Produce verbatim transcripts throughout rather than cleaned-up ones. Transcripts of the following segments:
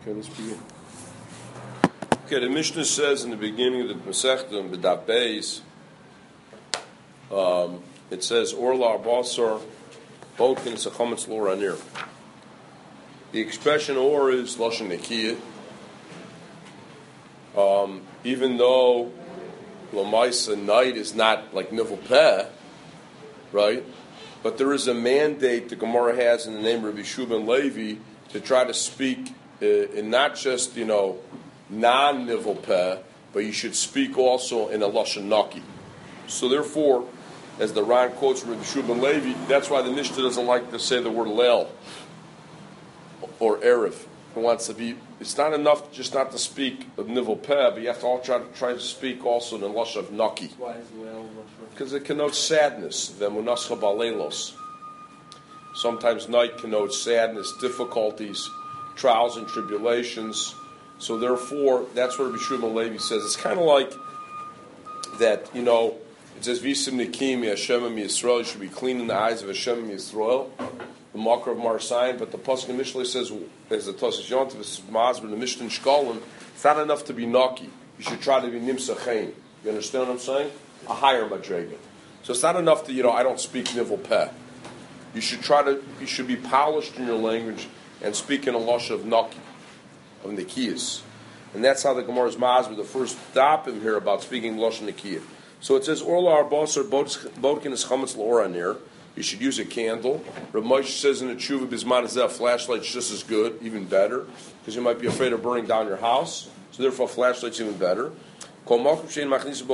Okay, let's begin. Okay, the Mishnah says in the beginning of the Masechta, in B'daf Beis, um, it says, Orla Basar, Bokin Sechametz Lo Ranir. The expression or is Lashon Nekiyah. Um, even though Lamaisa night is not like Nivel Peh, right? But there is a mandate the Gemara has in the name of Rabbi Shua ben Levi to try to speak uh, in not just, you know, non-Nivel Peh, but you should speak also in a Lashon Naki. So therefore, as the Ran quotes Rabbi Shua ben Levi, that's why the Mishnah doesn't like to say the word Leil or Erev. It wants to be, it's not enough just not to speak of Nivel Peh, but you have to all try to try to speak also in the Lashon of Naki. Why is Leil? Because it connotes sadness. Vemunascha balelos. Sometimes night connotes sadness, difficulties, trials and tribulations. So therefore, that's what Rabbi Shua ben Levi says. It's kind of like that, you know, it says, Visim Nikim Hashem Yisrael, you should be clean in the eyes of Hashem Yisrael, the Makar of Marsayin, but the Pasuk in Mishlei says, as the Tosas Yontiv, this is Masber, the Mishnah in Shkolim, it's not enough to be Naki. You should try to be Nimsa Chaim. You understand what I'm saying? A higher Madrega. So it's not enough to, you know, I don't speak Nivel Peh. You should try to, you should be polished in your language and speak in a Lashon of Naki, of Nikiyas. And that's how the Gemara's Masber, the first dapim here about speaking Lashon Nikiyah. So it says, Orla Arbasar Bodkin is Chametz L'Oranir. You should use a candle. Rav Moshe says in the Tshuva Bisman is that flashlight's just as good, even better, because you might be afraid of burning down your house. So therefore, a flashlight's even better. One of the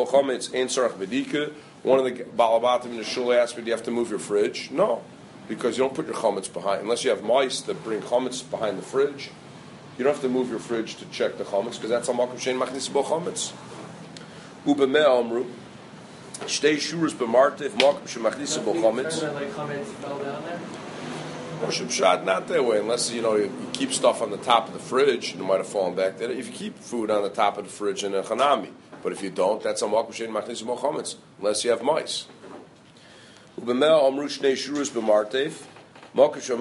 Balabatim in the Shul asked me, do you have to move your fridge? No, because you don't put your chametz behind, unless you have mice that bring chametz behind the fridge. You don't have to move your fridge to check the chametz, because that's a makom shein machnis bo chametz. Ubemeh amru, shtei shuras b'martev makom shein machnis bo chametz. Like chametz fell down there? Moshe Pshat, not that way, unless you know you, you keep stuff on the top of the fridge, it might have fallen back there. If you keep food on the top of the fridge in a chanami, but if you don't, that's a makom shein machnis bo chametz, unless you have mice. Ubemeh amru shnei shuras b'martev. So the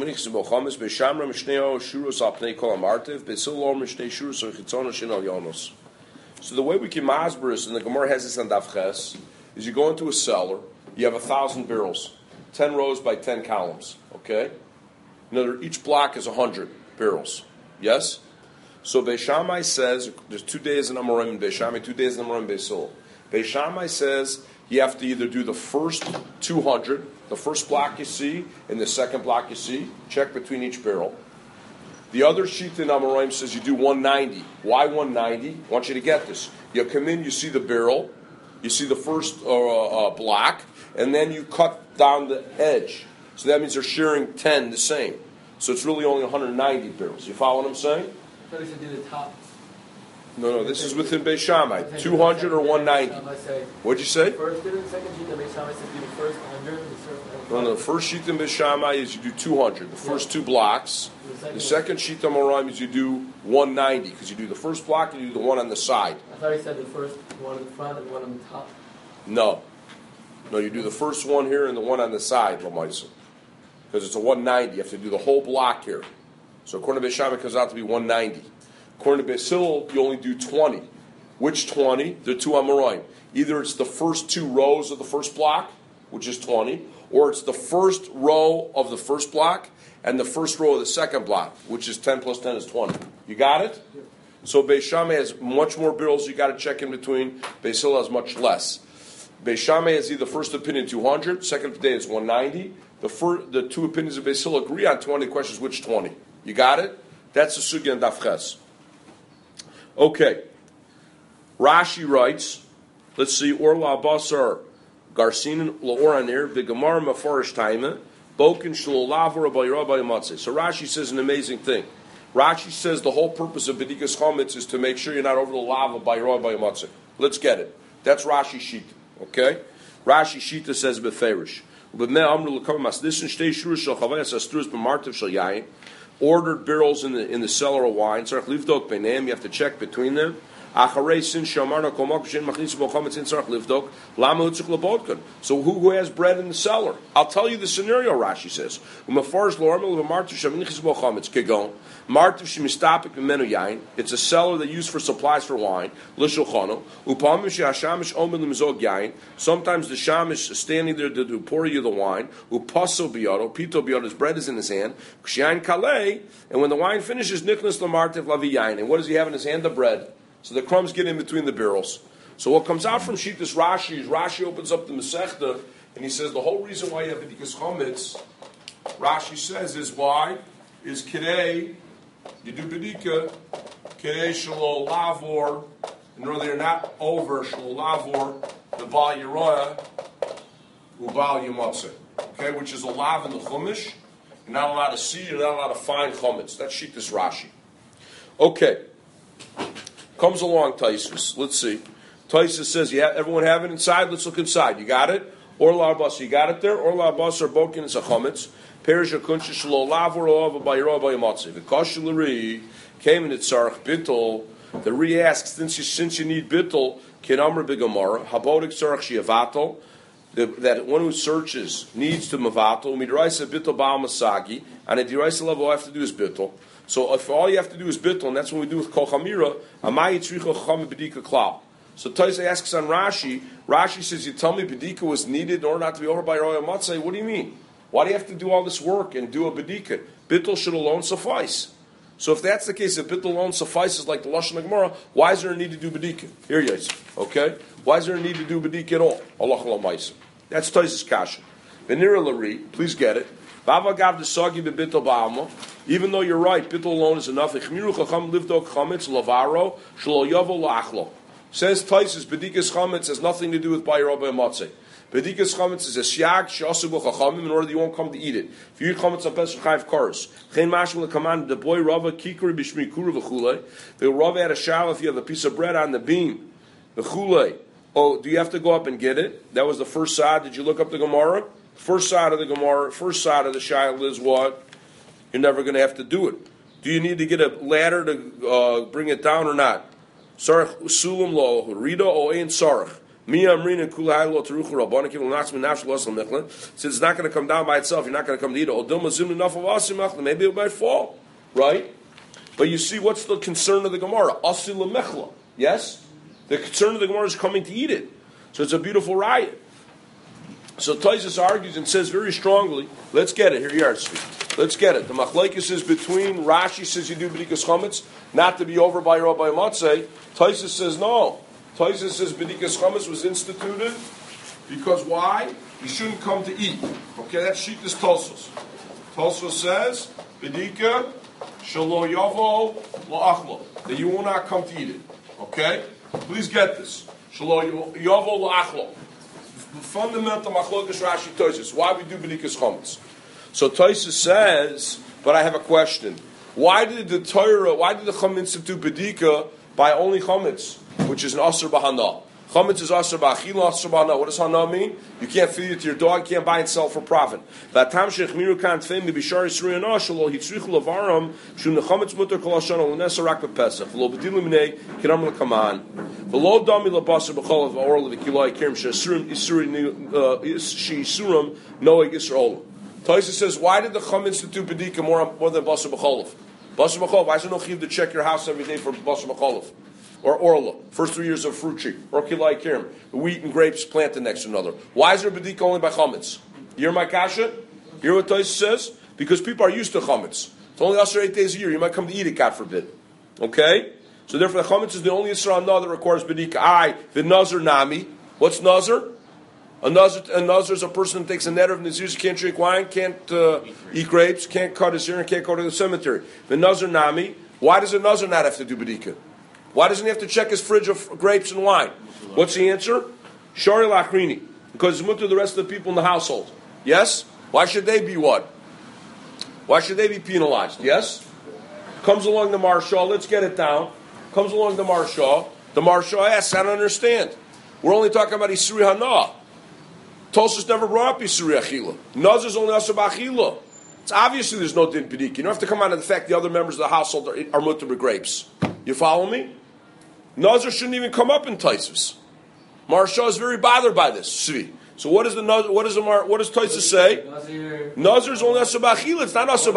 way we can masber is, and the Gemara has this on Daf Ches, is you go into a cellar, you have a thousand barrels, ten rows by ten columns, okay? Another, each block is a hundred barrels, yes? So Beis Shammai says, there's two days in Amorim in Beis Shammai, two days in Amorim in Beis Hillel. Beis Shammai says, you have to either do the first two hundred, the first block you see, and the second block you see, check between each barrel. The other sheet in Amoraim says you do one ninety. Why one ninety? I want you to get this. You come in, you see the barrel, you see the first uh, uh, block, and then you cut down the edge. So that means they're sharing ten the same. So it's really only one hundred ninety barrels. You follow what I'm saying? I thought you said do the top. No, no, this is within Beis Shammai. two hundred or one ninety. What'd you say? First and second sheet in Beis Shammai says do the first one hundred. No, no, the first sheet in Beis Shammai is you do two hundred, the first two blocks. The second sheet in Amoraim is you do one ninety, because you do the first block and you do the one on the side. I thought you said the first one in the front and the one on the top. No. No, you do the first one here and the one on the side, Lamaisa. Because it's a one ninety. You have to do the whole block here. So according to Beis Shammai, it comes out to be one ninety. According to Beis Hillel, you only do twenty. Which twenty? The two Amoraim. Either it's the first two rows of the first block, which is twenty, or it's the first row of the first block and the first row of the second block, which is ten plus ten is twenty. You got it? Yeah. So Beis Shammai has much more barrels you got to check in between. Beis Hillel has much less. Beis Shammai has either first opinion two hundred, second opinion is one ninety. The first, the two opinions of Beis Hillel agree on twenty. The question is which twenty. You got it? That's the sugya in Daf Ches. Okay. Rashi writes, let's see, Orla Basar Garcinin L'Oranir V'Gamar Mafarish Taima Bokin Shlolavor Abayrabai Matzeh. So Rashi says an amazing thing. Rashi says the whole purpose of B'dikas Chametz is to make sure you're not over the lava by Rabai Matzeh. Let's get it. That's Rashi Shita. Okay? Rashi Shita says Beferish. Ordered barrels in the in the cellar of wine. You have to check between them. Acharei sin shamarna kol makom shein machnis bo chametz in tzarich livdok lama hutzuk lebodkan. So who, who has bread in the cellar? I'll tell you the scenario. Rashi says umafarz loarmel v'martiv shamnichis bo chametz kegon martiv shemistapik v'menu yain. It's a cellar they use for supplies for wine. L'shulchano upamim shehashamish omen lemzog yain. Sometimes the shamish is standing there to, to pour you the wine. Upaso biyodo pito biyodo. His bread is in his hand. Kshayin kalei. And when the wine finishes, nichnas lamartiv lavi yain. And what does he have in his hand? The bread. So the crumbs get in between the barrels. So what comes out from Shittas Rashi is Rashi opens up the Masechta and he says the whole reason why you have B'dikas Chometz, Rashi says is why is Kidei, you do B'dika, Kidei Shalo Lavor, in order they're not over Shalo Lavor, the Baal Yeroah, Ubal Yematzeh. Okay, which is a lav in the Chumash. You're not allowed to see, you're not allowed to find Chometz. That's Shittas Rashi. Okay. Comes along Taisus. Let's see. Taisus says, yeah, everyone have it inside? Let's look inside. You got it? Or la bas, you got it there? Or la bas or bokin is a chometz. Perish a kuncha shlo lavor of by yero by yamatzi. The kashulari came in its sarch bittel. The re asks, since you since you need bittel, ken amr bigamara habodik sarch shiavato. That one who searches needs to mavato. Midraisa bittel ba'al masagi, and a diraisa level all I have to do is bittel. So if all you have to do is bittul, and that's what we do with kol chamira, amai yitzricha chacham bedika klal. So Taisa asks on Rashi. Rashi says, "You tell me bedika was needed in order not to be over by royal matzah. What do you mean? Why do you have to do all this work and do a bedika? Bittul should alone suffice. So if that's the case, if bittul alone suffices, like the lashon Gemara, why is there a need to do bedika? Here, yes, okay. Why is there a need to do bedika at all? Allah Almighty. That's Taisa's kasha. Venira lari, please get it. Bava gav the sagi be bittul ba'alma. Even though you're right, bittul alone is enough. Chmiru chacham livdok chametz lavaro shlo yavo la'achlo. Says Taisus, bedikas chametz has nothing to do with bayir rabbi matzeh. Bedikas chametz is a shiag she'asubu chachamim in order that you won't come to eat it. If you eat chametz on Pesach Chayiv Karos, chen mashma lekamand the boy Rava kikri b'shmi kuru v'chulei. The Rava had a shower if you have a piece of bread on the beam v'chulei. Oh, do you have to go up and get it? That was the first side. Did you look up the Gemara? First side of the Gemara, first side of the Shail is what? You're never going to have to do it. Do you need to get a ladder to uh, bring it down or not? Sarach sulam lo rida o ein sarach. Mi amrina kulai lo teruchu rabbanik will not be natural asal mechlan. Since it's not going to come down by itself, you're not going to come to eat it. Odom azim enough of asim mechlan. Maybe it might fall, right? But you see, what's the concern of the Gemara? Asil mechla. Yes, the concern of the Gemara is coming to eat it. So it's a beautiful riot. So Taisus argues and says very strongly, let's get it. Here you are, sweet. Let's get it. The machlekes is between Rashi says you do b'dikas chametz, not to be over by Rabbi Matzeh. Taisus says no. Taisus says b'dikas chametz was instituted because why? You shouldn't come to eat. Okay, that's Shittas Tosfos. Tosfos says b'dika shelo yavo la'achlo, that you will not come to eat it. Okay, please get this. Shelo yavo la'achlo. Fundamental machlokas Rashi Taisus. Why we do b'dikas chametz? So Taisus says, but I have a question. Why did the Torah? Why did the Chum institute b'dika by only chametz, which is an aser b'hana? Chametz is aser b'achila, aser b'hana. What does hana mean? You can't feed it to your dog. You can't buy and sell for profit. V'atam shechmiru kan tfeim b'bishar yisrei anashalo hitzrichu lavaram shun nechametz muter kol hashana l'nesa rak b'pesach v'lo b'dilu minei kiram l'kaman v'lo dami l'basar b'cholav v'orla v'kilai kirim she'isurim she'isurim noeg Yisrael. Taisa says, why did the Chum institute b'dika more, more than basar b'cholav? Basar b'cholav, why is there no chiv to check your house every day for basar b'cholav? Or orla, first three years of fruit tree, or kilai kirim, the wheat and grapes planted next to another. Why is there b'dika only by chametz? You hear my kasha? You hear what Taisa says? Because people are used to chametz. It's only us or eight days a year. You might come to eat it, God forbid. Okay? So therefore, the chametz is the only Yisrael that requires b'dika. I, the nazar nami. What's nazar? A nazar, a nazar is a person who takes a net of nazir, can't drink wine, can't uh, eat grapes, can't cut his hair, and can't go to the cemetery. The nazar nami. Why does a nazar not have to do b'dika? Why doesn't he have to check his fridge of grapes and wine? What's the answer? Shari lachrini. Because it's mutter the rest of the people in the household. Yes? Why should they be what? Why should they be penalized? Yes? Comes along the Marshal, let's get it down. Comes along the Marshal. The Marshal asks, I don't understand. We're only talking about Isuri Hana. Tosfos never brought up Isuri Achila. Nazar's only Asur B'Achila. It's obviously there's no din b'dika. You don't have to come out of the fact the other members of the household are, are mutter with grapes. You follow me? Nazir shouldn't even come up in Taisus. Marsha is very bothered by this. See. So what does the what does the what does Taisus say? Nazir is only asur b'achila. It's not asur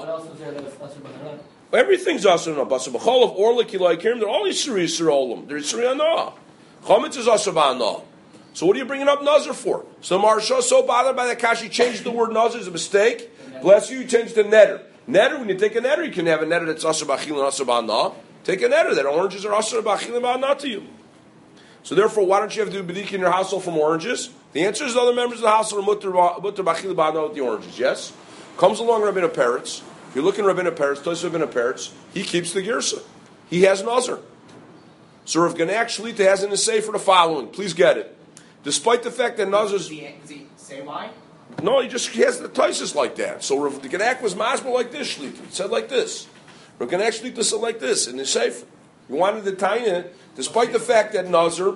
b'hana. Everything's asur b'hana. Basar b'cholav or lekilaykirim. They're all yisuri yisraelim. They're yisuri hana. Chametz is asur b'hana. So what are you bringing up Nazir for? So Marsha is so bothered by that kash, he changed the word Nazir. It's a mistake. Bless you. You changed the netter. Netter. When you take a netter, you can have a netter that's asur b'achila and asur b'hana. Take a netter that oranges are asur b'achila and b'hana to you. So therefore, why don't you have to do bedika in your household from oranges? The answer is the other members of the household are mutter b'achila b'hana with the oranges. Yes, comes along Rabbeinu Peretz. If you're looking at Rabbeinu Peretz, Tosfos Rabbeinu Peretz, he keeps the girsa. He has nazar. So Rav Ganach Shlita has in his sefer the following. Please get it. Despite the fact that nazar Does he, does he say why? No, he just he has the Taisus like that. So Rav Ganach was masber like this Shlita. He said like this. Rav Ganach Shlita said like this in his sefer. He wanted to tie in, despite the fact that nazar.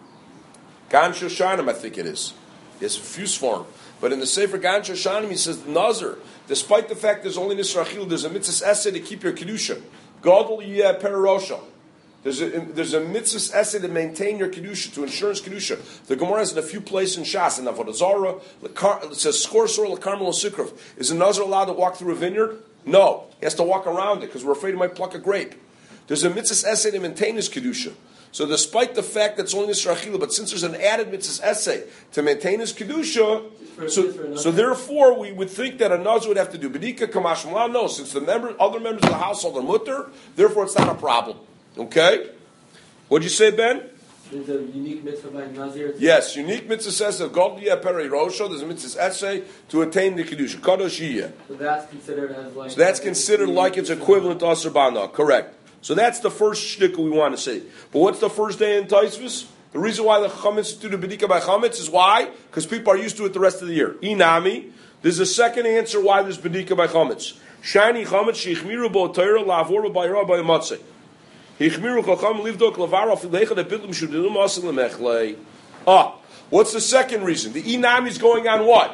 Gan Shoshanim, I think it is. It's a fuse form. But in the Sefer Gan Shoshanim, he says, Nazir, despite the fact there's only Nisrachil, there's a mitzvah essay to keep your Kedusha. Gadol yeh perarosha. There's a, there's a mitzvah essay to maintain your Kedusha, to ensure his Kedusha. The Gemara is in a few places in Shas, in Avodah Zarah, it says, Skorsor, Lekarmel, Sikrov. Is a Nazir allowed to walk through a vineyard? No. He has to walk around it, because we're afraid he might pluck a grape. There's a mitzvah essay to maintain his Kedusha. So despite the fact that it's only Nisrachila, but since there's an added mitzvah essay to maintain his Kedusha, so, so therefore we would think that a Nazir would have to do Bedika Kamash Malan. No, since the member, other members of the household are mutter, therefore it's not a problem. Okay? What'd you say, Ben? There's a unique mitzvah by Nazir. Yes, unique mitzvah says of God Yeh Peri Rosho, there's a mitzvah essay to attain the Kedusha. Kadosh Yeh. So that's considered as like... So that's considered like it's equivalent to Asur Bana. Correct. So that's the first shtickle we want to say. But what's the first day in Taisvus? The reason why the Chametz do the Bedika by Chametz is why? Because people are used to it the rest of the year. Inami. There's a second answer why there's Bedika by Chametz. Shiny Chametz shichmiru bo Torah la'avor b'bayra b'yamatzeh. Hichmiru chacham livdok lavara filecha depidlim shudilum asim lemechlei. Ah, what's the second reason? The Inami is going on what?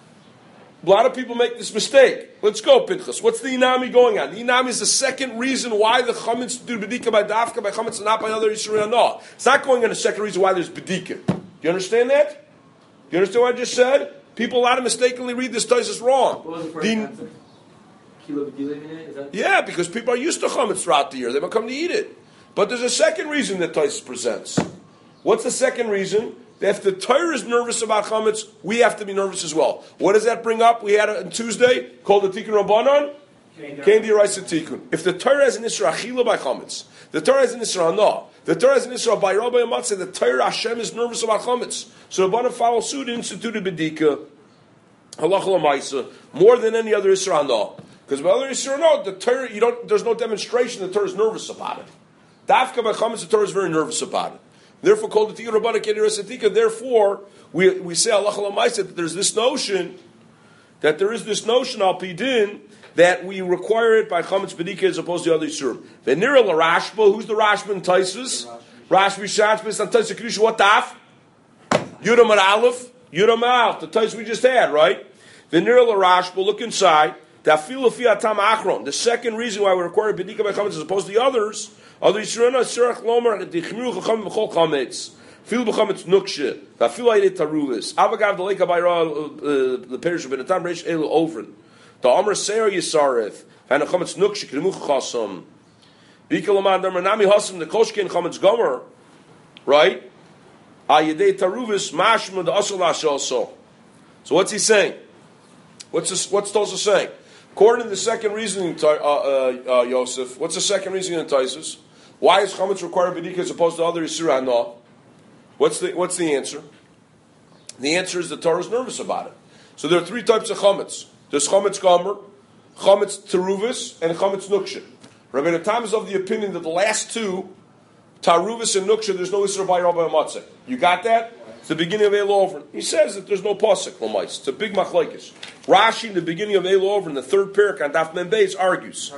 A lot of people make this mistake. Let's go, Pinchas. What's the Inami going on? The Inami is the second reason why the Chametz do Bedika by Dafka by Chametz and not by other Yisrael. No, it's not going on the second reason why there's Bedika. Do you understand that? Do you understand what I just said? People a lot of mistakenly read this Taisus wrong. What was the first The, answer? Kilo b'dilim in it? Is that... yeah, because people are used to Chametz throughout the year. They will come to eat it. But there's a second reason that Taisus presents. What's the second reason? If the Torah is nervous about chametz, we have to be nervous as well. What does that bring up? We had it on Tuesday called the Tikkun Rabbanon. Came to Yeraisa Tikkun. If the Torah has an Isra Achila by chametz, the Torah has an Isra Hana, the Torah has an Isra by Rabbi Amatzah, the Torah Hashem is nervous about chametz. So Rabbanon follow suit and instituted Bedika, Halacha L'Maisa, more than any other Isra Hana. Because by other Isra Hana, the Torah, you don't, there's no demonstration the Torah is nervous about it. Dafka by chametz, the Torah is very nervous about it. Therefore, called the Tikkun Rabbanon Yeraisa Tikkun. Therefore, we we say Halacha L'Maisa that there's this notion that there is this notion al pidin that we require it by chametz bedika as opposed to the other yisurim. Venira l'Rashba, who's the Rashba in Taisus? Rashba Shatz based on Taisus Kedusha. What daf? Yudam and Aleph, Yudam Aleph. The Taisus we just had, right? Venira l'Rashba. Look inside. Dafilu fi atam achron. The second reason why we require bedika by chametz as opposed to the others. Other yisurim serach lomer dichmiru chacham b'chol chametz. Fil b'chametz nukshe. Dafilu ayde taruvis. Avagav the leka bayra the perish of benatam reish elu ovren. The Amr Seir Yisareth, and the Chametz Nukshe, Kedemuch Chasam. Bikalamad Nami Hasam, the Koshkin Chametz Gomer, right? Ayedei Taruvis, Mashma, the Asal also. So what's he saying? What's this, what's Tosa saying? According to the second reasoning, uh, uh, uh, Yosef, what's the second reasoning in Taisus? Why is Chametz required Bedika as opposed to other Yisur Hana? What's the, what's the answer? The answer is the Torah is nervous about it. So there are three types of Chametz. There's Chametz Gomer, Chametz Teruvis, and Chametz Nuksha. Rabbi Tam is of the opinion that the last two, Taruvis and Nuksha, there's no Isra by Rabbi Amatzah. You got that? It's the beginning of Eil Over. He says that there's no Pasuk, Lamais. It's a big machlekes. Rashi, in the beginning of Eil Over, in the third parak on Daf Mem Beis, argues.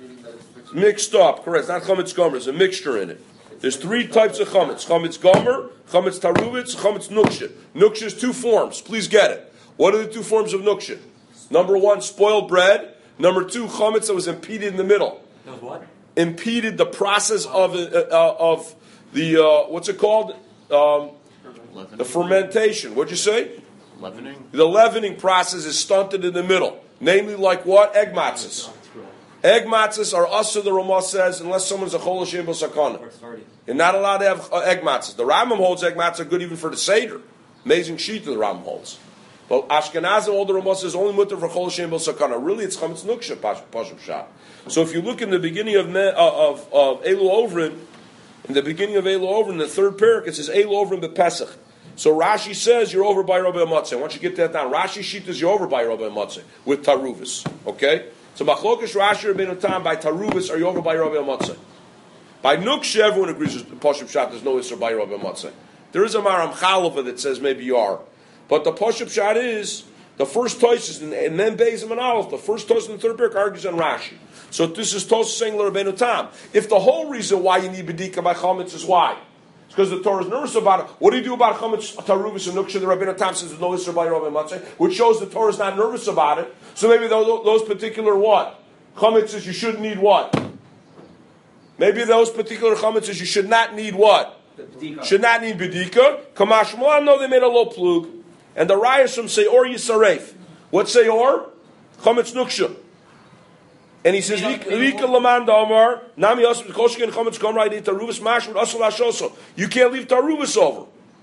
Mixed up, correct. It's not Chametz Gomer, there's a mixture in it. There's three types of Chametz. Chametz Gomer, Chametz Taruvis, Chametz Nuksha. Nuksha is two forms. Please get it. What are the two forms of Nuksha? Number one, spoiled bread. Number two, chametz that was impeded in the middle. That was what? Impeded the process of uh, of the uh, what's it called? Um, the fermentation. What'd you say? Leavening. The leavening process is stunted in the middle. Namely, like what? Egg matzahs. Egg matzahs are usher, the Ramah says, unless someone's a chol Hashem b'sakana. You're not allowed to have uh, egg matzahs. The Rambam holds egg matzahs are good even for the Seder. Amazing sheet the Rambam holds. But Ashkenazim, all the Ramah says, only mutter for chol Hashem b'sakana. Really, it's chametz nuksha, pashup shah. So if you look in the beginning of me, uh, of, of Elu Ovrin, in the beginning of Elu Ovrin, the third parak, it says Elu Ovrin b'Pesach. So Rashi says you're over by Rabbi Amatzeh. I want you to get that down. Rashi sheet is you're over by Rabbi Amatzeh with Taruvis. Okay? So Machlokas Rashi Rabbeinu Tam by Taruvis are you over by Rabbi Amatzeh. By Nuksha, everyone agrees with Pashup Shat, there's no Isser by Rabbi Amatzeh. There is a Maram Chalava that says maybe you are. But the Pashup Shat is the first Tosis and, and then Beis and Aleph. The first Tosis and the third Perk argues on Rashi. So this is Tosis saying Rabbeinu Tam. If the whole reason why you need Bedika by Chametz is why? It's because the Torah is nervous about it. What do you do about Chametz, Taruvis, and Nuksha? The Rabbeinu Tam says there's no Isser by Rabbi Matzeh, which shows the Torah is not nervous about it. So maybe those, those particular what? Chametzes you shouldn't need what? Maybe those particular Chametzes you should not need what? Should not need Bedika. Kamash Moan, no, they made a low plug. And the Rayashim say, or Yisaref. What say or? Chametz Nuksha. And he says, "Rika Lamanda Amar Nami Yosef Koshkin Chametz Gomra Yidei Taruvus Mashmud Asal Hashoso." You can't leave Taruvus over.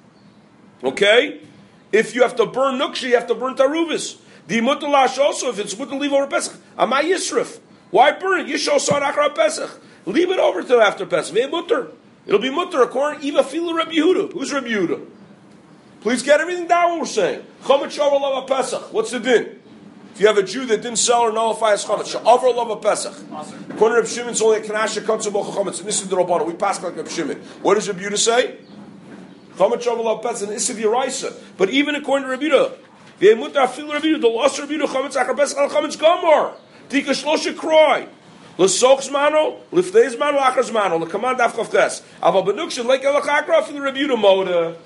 Okay, if you have to burn Nuksha, you have to burn Taruvus. The Mutal Hashoso, if it's Mutal, leave over Pesach. Amay Yisrif. Why burn it? Yishol Son Achra Pesach. Leave it over till after Pesach. Ve Mutter. It'll be Mutter according Eva Filu Rabbi Yehuda. Who's Rabbi Yehuda? Please get everything down. What we're saying. Chametz Shavar Lava Pesach. What's the din? If you have a Jew that didn't sell or nullify his chametz, sha'avar lava pesach. According to Reb Shimon, it's only a kanasha kansu bocha chametz. And this is the Rabbanah. We pass like Reb Shimon. What does Reb Yehuda say? Chametz sha'avar lava pesach and isid yiraisa. But even according to Reb Yehuda, v'emutar afil Reb Yehuda, the lost Reb Yehuda chametz achar pesach al chametz gamor. Tika shlosha kroi. L'soch zmano, l'ftei zmano, achar zmano, l'kamand afchav tes. Aval benukshin like elachakra afil Reb Yehuda moda.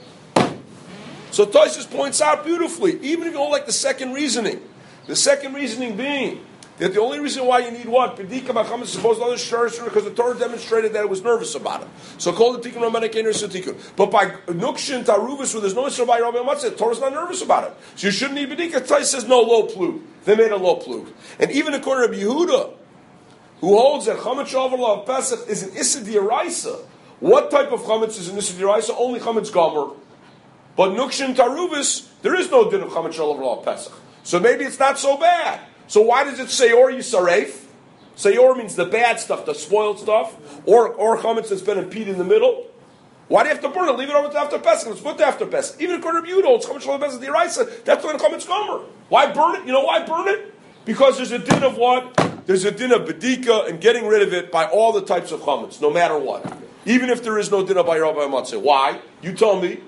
So Tosfos points out beautifully, even if you don't like the second reasoning. The second reasoning being that the only reason why you need what? Pedika Bacham is supposed to other shirts because the Torah demonstrated that it was nervous about it. So called the Tikkun Ramanik Einer Tikun. But by Nukshin Taruvus, where there's no Isra by Rabbi Matzah, the Torah's not nervous about it. So you shouldn't need Pedika. Tais says no low plug. They made a low plug. And even according to Rabbi Yehuda, who holds that Chametz Shavar of Pesach is an Issa D'Oraisa. What type of Chametz is an Issa D'Oraisa? Only Chametz Gomer. But Nukshin Taruvus, there is no din of Chametz Shavar of Pesach. So maybe it's not so bad. So why does it say or Yisaref? Sayor means the bad stuff, the spoiled stuff, or or chametz that's been impeded in the middle. Why do you have to burn it? Leave it over to after Pesach. Let's put it after Pesach. Even according to Yehuda, it's chametz shalom Pesach d'iraisa. That's when chametz gomer. Why burn it? You know why burn it? Because there's a din of what? There's a din of bedika and getting rid of it by all the types of chametz, no matter what. Even if there is no din of by Rabbi Matzeh. Why? You tell me.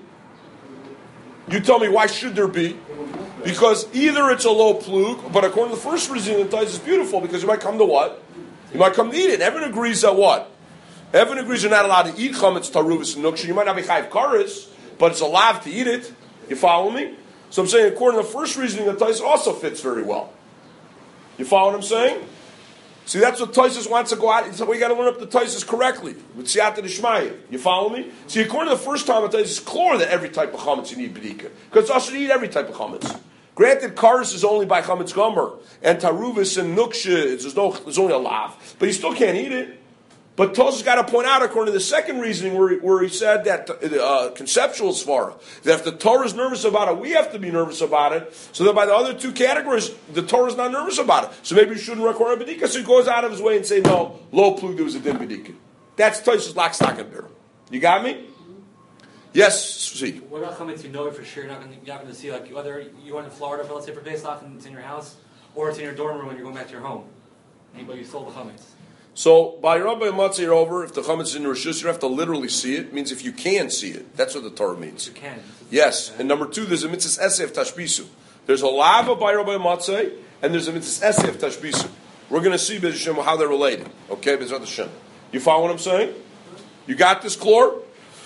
You tell me why should there be? Because either it's a low plug, but according to the first reason, the ties is beautiful because you might come to what? You might come to eat it. Evan agrees that what? Evan agrees you're not allowed to eat chametz, taruvis, and nuksha. You might not be chayiv kares, but it's allowed to eat it. You follow me? So I'm saying according to the first reasoning, the ties also fits very well. You follow what I'm saying? See, that's what Tosfos wants to go out. So we got to learn up the Tosfos correctly with siyata d'shmaya. You follow me? See, according to the first time, it is clear that every type of chametz you need bedika because it's also to eat every type of chametz. Granted, kares is only by chametz gomer and taruvis and nuksha. There's no, there's only a lav, but you still can't eat it. But Tosfos got to point out, according to the second reasoning, where he, where he said that uh, conceptual svara, that if the Torah is nervous about it, we have to be nervous about it. So that by the other two categories, the Torah is not nervous about it. So maybe you shouldn't record a bedika. So he goes out of his way and say, no, lo plug, there was a din bedika. That's Tosfos lock, stock, and barrel. You got me? Yes, see. What about chametz you know for sure you're not going not to see, like whether you went to Florida for, let's say, for Pesach and it's in your house, or it's in your dorm room when you're going back to your home, but you sold the chametz. So by Rabbi Matzah you're over, if the chametz is in your rishus, you have to literally see it. It means if you can see it. That's what the Torah means. You can. Yes. And number two, there's a mitzvah esef tashbisu. There's a lava by Rabbi Matzah, and there's a mitzvah esef tashbisu. We're going to see B'ez Hashem how they're related. Okay, B'ez Hashem. You follow what I'm saying? You got this, Chlor?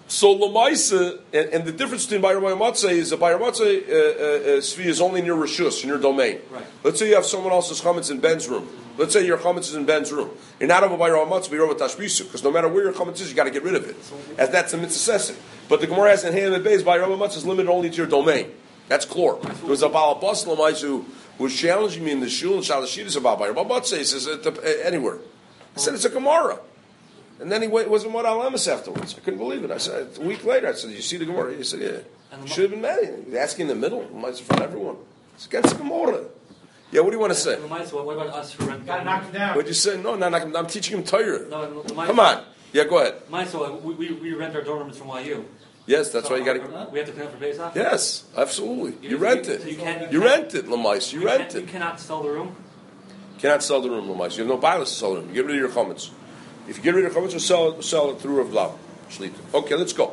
So Lamaisa, and, and the difference between Bayram Matzah is a Bayram Matzah uh, uh, uh, Svi is only in your Rishus, in your domain. Right. Let's say you have someone else's chametz in Ben's room. Let's say your chametz is in Ben's room. You're not over Bayram Matzah, but you're over Tashbisu, because no matter where your chametz is, you got to get rid of it. As that's a mitzvah. But the Gemara has in Ham and Beis, Bayram Matzah is limited only to your domain. That's klor. There was a Baal Bas Lamaisa who was challenging me in the shul and Shalashidis about Bayram Matzah. He says, anywhere. I said, it's a Gemara. And then he wasn't what Alamis afterwards. I couldn't believe it. I said, a week later, I said, you see the Gemara? He said, yeah. Should have been mad. He was asking in the middle. It's from everyone. It's against the Gemara. Yeah, what do you want to say? What about us who rent? Got knocked down. What'd you say? No, not knock him down. I'm teaching him Torah. No, Come on. Yeah, go ahead. So we, we, we rent our dorm rooms from Y U. Yes, that's so why you got to. We have to clean up for Pesach? Yes, absolutely. You, you rent you, it. So you, can, you, you rent it, Lamais. You, you rent it. You cannot sell the room? You cannot sell the room, Lamais. You have no bias to sell the room. You get rid of your chametz. If you get rid of your chametz, we'll sell it, sell it through Rav Lau. Okay, let's go.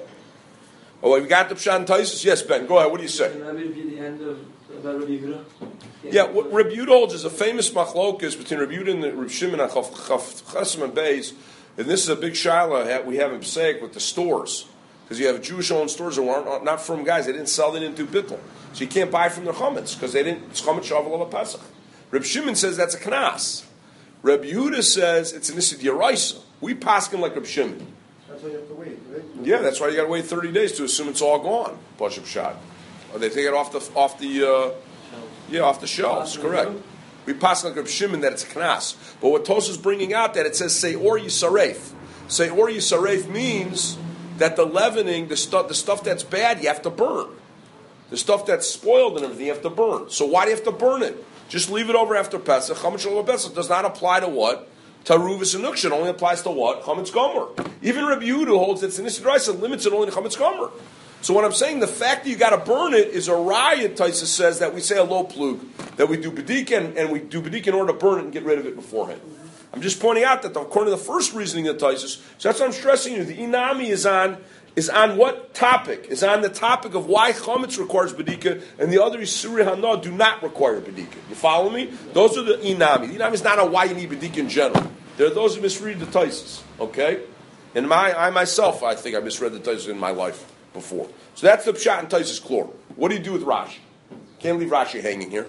Oh, we got the Pshat and Taisus? Yes, Ben, go ahead. What do you say? Can that be the end of about Rabbi Yehuda? Yeah, what Rabbi Yehuda holds is a famous machlokas between Rabbi Yehuda and Rabbi Shimon and Chasam and Beis. And this is a big shaila we have in Pesach with the stores. Because you have Jewish-owned stores that weren't not from guys. They didn't sell, they didn't do bittul. So you can't buy from their chametz because they didn't, it's chametz shavuot of Pesach. Rabbi Shimon says that's a knas. Rabbi Yehuda says it's an issue d'oraisa. We paskin like Rabbi Shimon. That's why you have to wait, right? Yeah, that's why you got to wait thirty days to assume it's all gone. Pashup shot. Or they take it off the off the uh, yeah off the shelves. Correct. We paskin like Rabbi Shimon that it's a knas. But what Tosa is bringing out that it says say or yisaref. Say or yisaref means that the leavening, the stuff, the stuff that's bad, you have to burn. The stuff that's spoiled and everything, you have to burn. So why do you have to burn it? Just leave it over after Pesach. Chametz Shalom Pesach does not apply to what? Taruvis and Nuksha. It only applies to what? Chametz Gomer. Even Rabbi Yehuda holds it's an Isidrais and limits it only to Chametz Gomer. So what I'm saying, the fact that you got to burn it is a riot. Taisa says that we say a low plug, that we do bedika and, and we do bedika in order to burn it and get rid of it beforehand. I'm just pointing out that the, according to the first reasoning of Taisus, so that's what I'm stressing you. The inami is on is on what topic? Is on the topic of why chametz requires bedika and the other Isuri Hana do not require bedika. You follow me? Those are the inami. The inami is not on why you need bedika in general. There are those who misread the Taisus. Okay, and my I myself I think I misread the Taisus in my life before. So that's the pshat and Taisus klor. What do you do with Rashi? Can't leave Rashi hanging here.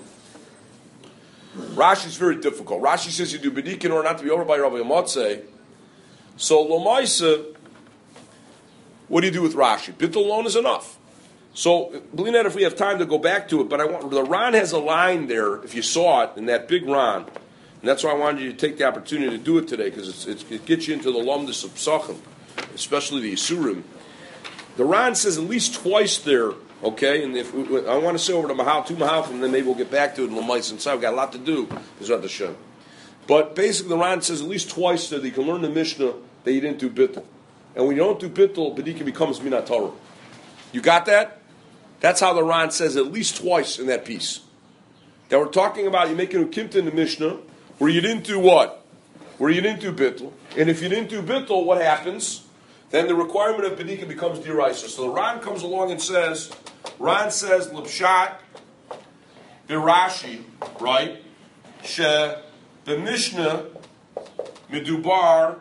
Rashi is very difficult. Rashi says you do bedika in order not to be over by Rabbi Yomatzeh. So Lomaisa, what do you do with Rashi? Bittul alone is enough. So believe that if we have time to go back to it, but I want the Ran has a line there. If you saw it in that big Ran, and that's why I wanted you to take the opportunity to do it today because it's, it's, it gets you into the Lomdus of Psachim, especially the Isurim. The Ran says at least twice there. Okay, and if we, I want to say over to Mahal, two Mahal, and then maybe we'll get back to it in Lamais inside. We've got a lot to do, is what the show. But basically, the Ran says at least twice that you can learn the Mishnah that you didn't do bittul. And when you don't do bittul, bedika becomes minat Torah. You got that? That's how the Ran says at least twice in that piece. That we're talking about you making a kimta in the Mishnah where you didn't do what? Where you didn't do bittul. And if you didn't do bittul, what happens? Then the requirement of bedika becomes diraisa. So the Ran comes along and says, Ran says, L'pshat, Birashi, right? She, the Mishnah, Midubar,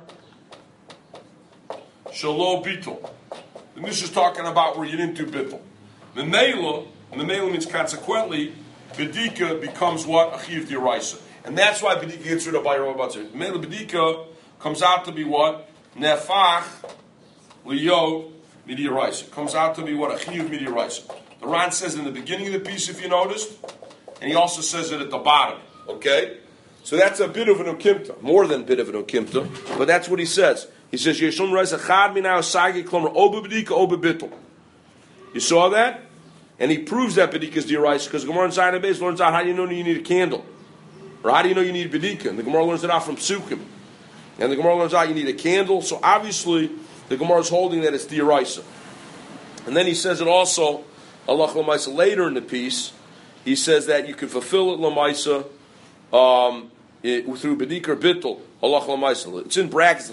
Shalo Bittul. The Mishnah is talking about where you didn't do Bittul. Memela, Memela means consequently, bedika becomes what? Achiv diraisa. And that's why bedika gets rid of by Rabbi Batzir. Memela bedika comes out to be what? Nefach, Liyot, Midiaraisa. Comes out to be what? Achiv Midiaraisa. The Ran says in the beginning of the piece, if you noticed, and he also says it at the bottom. Okay? So that's a bit of an ukimta, more than a bit of an ukimta, but that's what he says. He says, Yeshum Reis Achad Minau Sagi Klomer Oba Bedika Oba Bittul. You saw that? And he proves that Bedika is Diraisa, because Gemara in Zion Beis learns out how do you know you need a candle? Or how do you know you need Bedika? And the Gemara learns it out from Psukim. And the Gemara learns out you need a candle, so obviously the Gemara is holding that it's Diraisa. And then he says it also, Allah Lamaisa, later in the piece, he says that you can fulfill it Lamaisa um, it, through Bedika or Bittul, Allah Lamaisa. It's in brackets.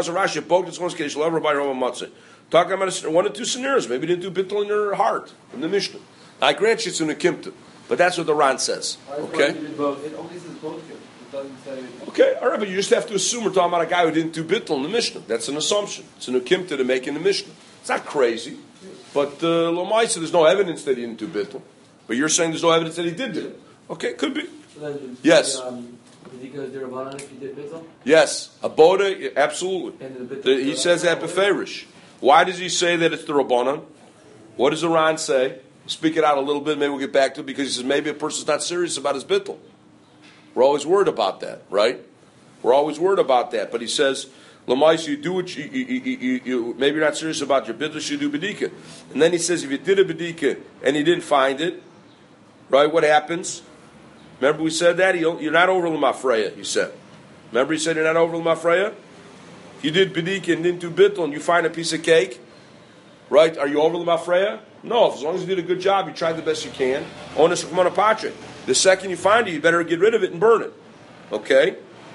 Talking about one or two scenarios. Maybe you didn't do Bittul in your heart, in the Mishnah. I grant you it's in the Kimta, but that's what the Ran says. Okay? It only says both. It doesn't say... Okay, all right, but you just have to assume we're talking about a guy who didn't do Bittul in the Mishnah. That's an assumption. It's an Ukimta to make in the Mishnah. It's not crazy. But uh, Lomaisa, there's no evidence that he didn't do bittul. But you're saying there's no evidence that he did do it. Okay, could be. So then, Yes. Um, B'dika is Dirabanan if you did bittul? Yes. Aboda, absolutely. And the bittul The- he says that beferish. Why does he say that it's the Rabbanan? What does the Ran say? Speak it out a little bit, maybe we'll get back to it, because he says maybe a person's not serious about his bittul. We're always worried about that, right? We're always worried about that. But he says, Lamais, you do what you, you, you, you, you maybe you're not serious about your bittul, you do bedika. And then he says, if you did a bedika and you didn't find it, right, what happens? Remember we said that? You're not over Lamafreya, he said. Remember he said you're not over Lamafreya? You did bedika and didn't do bittul and you find a piece of cake, right? Are you over Lamafreya? No, as long as you did a good job, you tried the best you can. Onus Patre. The second you find it, you better get rid of it and burn it. Okay?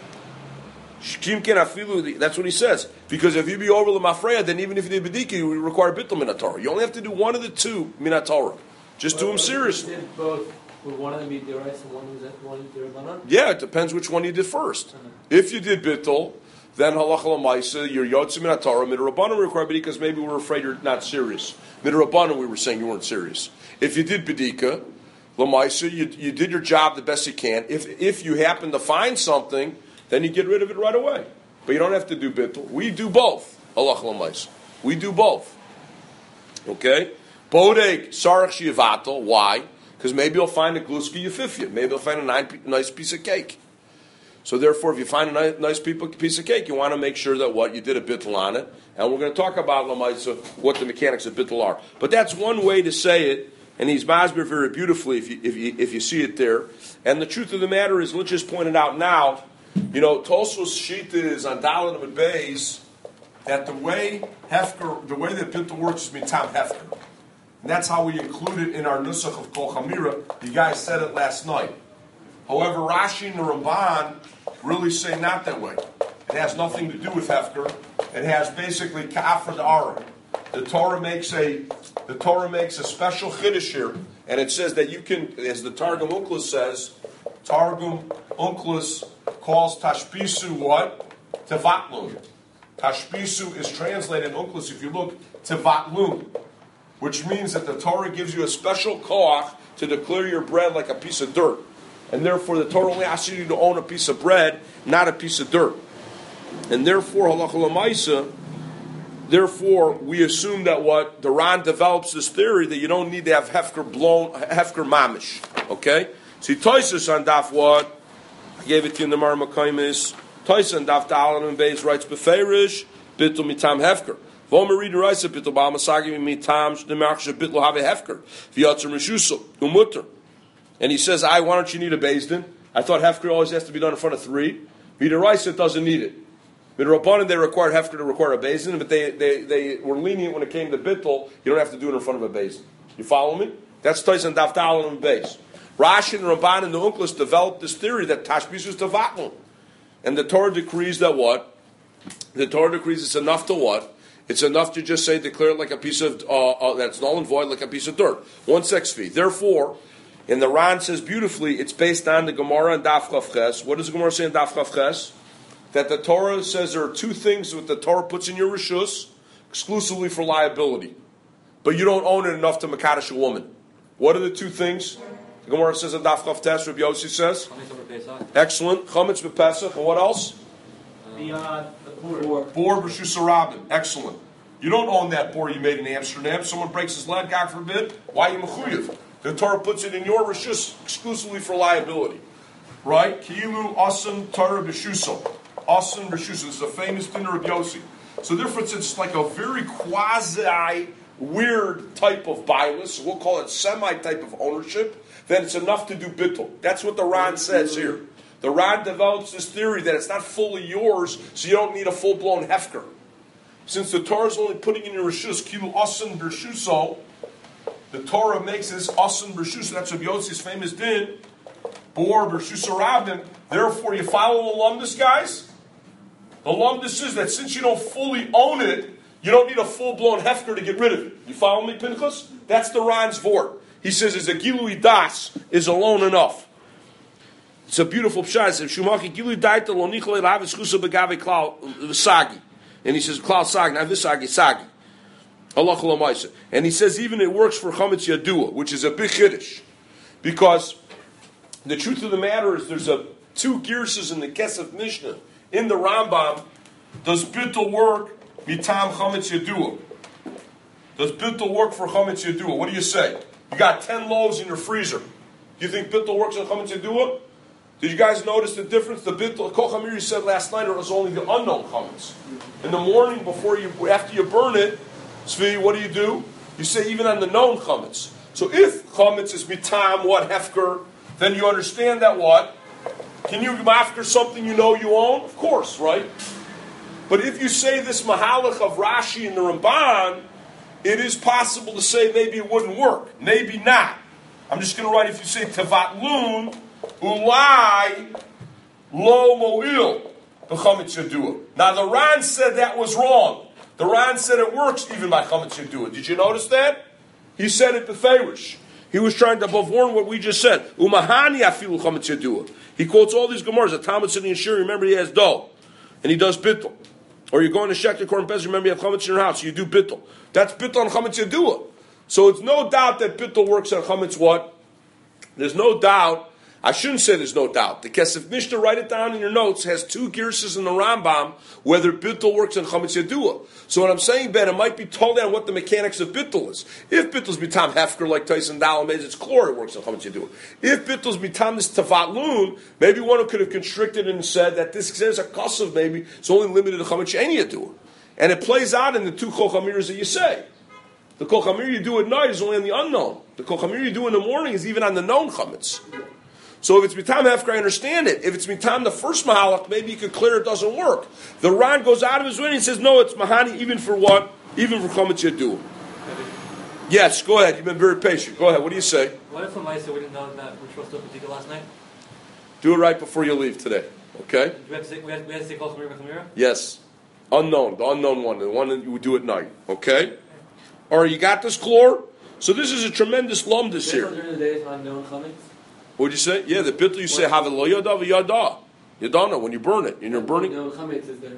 That's what he says. Because if you be over Lamafreya, then even if you did bedika, you would require bittul minatorah. You only have to do one of the two minatorah. Just do them seriously. Did both. Would one of them be Dirais and one was one Dirabanan? Yeah, it depends which one you did first. Uh-huh. If you did bittul, then halacha l'maisa, your yotzim minatorah, midrabanan require bedika because maybe we're afraid you're not serious. Midrabanan, we were saying you weren't serious. If you did bedika, l'maisa, you you did your job the best you can. If if you happen to find something, then you get rid of it right away. But you don't have to do bittul. We do both. Halacha l'maisa. We do both. Okay? Bodek sarach shivato. Why? Because maybe you'll find a gluski yefifya. Maybe you'll find a nice piece of cake. So therefore, if you find a nice piece of cake, you want to make sure that what you did a bittul on it. And we're going to talk about lamaisa, what the mechanics of bittul are. But that's one way to say it, and he's masbir very beautifully if you, if you if you see it there. And the truth of the matter is, let's just point it out now. You know, Tosfos Shita is on Dalet and Beis that the way hefker, the way that bittul works is mitam hefker. And that's how we include it in our nusach of Kol Chamira. You guys said it last night. However, Rashi and the Ramban really say not that way. It has nothing to do with hefker. It has basically ka'afra da'ara. The Torah makes a the Torah makes a special chiddush here, and it says that you can, as the Targum Onkelos says, Targum Onkelos calls tashbisu what? Tevatlun. Tashbisu is translated in Onkelos, if you look, tevatlun, which means that the Torah gives you a special koach to declare your bread like a piece of dirt. And therefore the Torah only asks you to own a piece of bread, not a piece of dirt. And therefore, halacha l'maisa, therefore we assume that what the Ran develops this theory that you don't need to have hefker blown, hefker mamish. Okay? So he toises on daf what? I gave it to you in the Mar Makaimis. Toises on daf Dalan and Beis writes beferish bittul mitam hefker. Vomer read Raisa bittul ba'al masagim mitam shnemarch bittul have hefker v'yatzer mishusel umutter. And he says, I, why don't you need a Beis Din? I thought hefker always has to be done in front of three. V'yid Raisa doesn't need it. Midrabanan, they required hefker to require a Beis Din, but they, they, they were lenient when it came to bittul. You don't have to do it in front of a Beis Din. You follow me? That's Tois and Daf Dalan and Beis. Rashi and Ramban and the Onkelos developed this theory that tashbis is tevatlun. And the Torah decrees that what? The Torah decrees it's enough to what? It's enough to just say, declare it like a piece of, uh, uh, that's null and void, like a piece of dirt. One sex fee. Therefore, and the Ran says beautifully, it's based on the Gemara and Daf Chav Ches. What does the Gemara say in Daf Chav Ches? That the Torah says there are two things that the Torah puts in your rishus exclusively for liability. But you don't own it enough to makadosh a woman. What are the two things? The Gemara says in Daf Chav Tes, Rabbi Yossi says. Excellent. Chametz b'Pesach. And what else? The, uh, the boar. Boar b'Reshus Harabim. Excellent. You don't own that boar you made in Amsterdam. Someone breaks his leg, God forbid. Why are you mechuyev? The Torah puts it in your rishus exclusively for liability. Right? Ki'ilu asan Torah b'Shuso. Asan b'Shuso. This is a famous dinner of Yossi. So therefore it's like a very quasi weird type of bilis. We'll call it semi-type of ownership. Then it's enough to do bittul. That's what the Ran says here. The Ran develops this theory that it's not fully yours, so you don't need a full-blown hefker. Since the Torah is only putting in your rishus, kilu asan b'Shuso, the Torah makes this asan b'Shuso. That's what Yossi's famous din. Bor b'Reshus Harabim. Therefore, you follow the lumdus, guys? The lumdus is that since you don't fully own it, you don't need a full-blown hefker to get rid of it. You follow me, Pinchas? That's the Ran's vort. He says, "Is a gilui das is alone enough." It's a beautiful pshat. It says, "Shumaki gilui daita lo nichol elav eschusa begave klal sagi," and he says, "Klal sagi, not visagi sagi." Halacha l'maisa. And he says even it works for chametz yadua, which is a big chiddush, because the truth of the matter is there's a two girses in the Kesef Mishnah in the Rambam. Does bittul work mitam chametz yadua? Does bittul work for chametz yadua? What do you say? You got ten loaves in your freezer. Do you think bittul works on chametz yadua? Did you guys notice the difference? The bittul, Kol Chamiri said last night it was only the unknown chametz. In the morning, before you, after you burn it, Tzvi, what do you do? You say even on the known chametz. So if chametz is mitam, what, hefker, then you understand that what? Can you mafker something you know you own? Of course, right? But if you say this mahalach of Rashi and the Ramban, it is possible to say maybe it wouldn't work. Maybe not. I'm just going to write, if you say tevat lun, ulai lo mo'il b'chametz yadua. Now the Ran said that was wrong. The Ran said it works even by chametz yadua. Did you notice that? He said it beferish. He was trying to warn what we just said. Umahani afilu chametz yadua. He quotes all these gemaras. The Talmud sitting in Shir, remember he has dough, and he does bittul. Or you're going to Shek Korban Pesach, remember you have chametz in your house, so you do bittul. That's bittul on chametz yadua. So it's no doubt that bittul works on chametz what? There's no doubt. I shouldn't say there's no doubt. The Kesef Mishnah, write it down in your notes, has two girses in the Rambam whether bittul works on chametz yadua. So what I'm saying, Ben, it might be told on what the mechanics of bittul is. If bittul's mitam hefker like Tyson Dalamez, it's chlor, it works on chametz yadua. If bittul's mitam this tavat lun, maybe one could have constricted and said that this says a kasav maybe it's only limited to chametz she'eni yadua, and it plays out in the two kol chamiras that you say. The kol chamir you do at night is only on the unknown. The kol chamir you do in the morning is even on the known chametz. So if it's mitam hefker, I understand it. If it's mitam the first mahalach, maybe you could clear it doesn't work. The Ran goes out of his way and says, no, it's mahani even for what? Even for chametz yadu. Yes, go ahead. You've been very patient. Go ahead. What do you say? What if somebody said we didn't know that we're supposed to open Tika last night? Do it right before you leave today. Okay? Do we have to say, we have, we have to say Kol Chamira Chamira? Yes. Unknown. The unknown one. The one that you would do at night. Okay? All right, you got this, Chlor? So this is a tremendous lumdus here. During the day is unknown chametz. What did you say? Yeah, the bittul you say have lo yada v'yada. You don't know when you burn it. And you're burning. No chametz is there.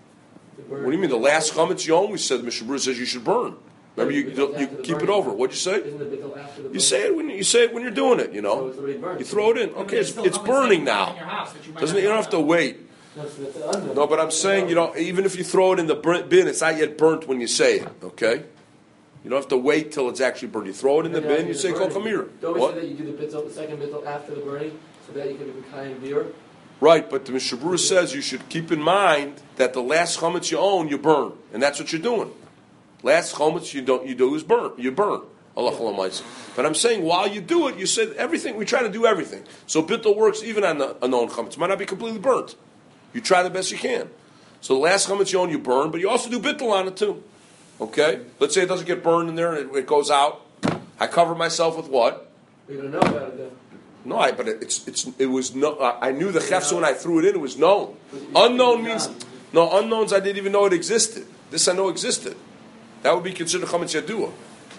What do you mean? The last chametz you own, we said the Mishnah Berurah says you should burn. Remember, you, you, you keep it over. What'd you say? Isn't the bittul after the You say it when you say it when you're doing it. You So know, it's already burnt. you throw it in. Okay, it's, it's burning now. Doesn't it? You don't have to wait. No, so that's the unknown. No, but I'm saying you know, even if you throw it in the burnt bin, it's not yet burnt when you say it. Okay. You don't have to wait till it's actually burned. You throw it in the And bin, after you the say kol burning, chamira. Don't we What? say that you do the bittul, the second bittul after the burning, so that you can be kind beer? Right, but the Mishnah Berurah says you should keep in mind that the last chametz you own, you burn, and that's what you're doing. Last chametz you don't you do is burn. You burn. Allah Chalamayim. But I'm saying while you do it, you said everything. We try to do everything. So bittul works even on the unknown chametz. It might not be completely burnt. You try the best you can. So the last chametz you own, you burn, but you also do bittul on it too. Okay? Let's say it doesn't get burned in there and it, it goes out. I cover myself with what? We're going to know about it then. No, I, but it's it's it was no. Uh, I knew the chefs when I threw it in. It was known. Unknown means no unknowns. I didn't even know it existed. This I know existed. That would be considered chametz yadua.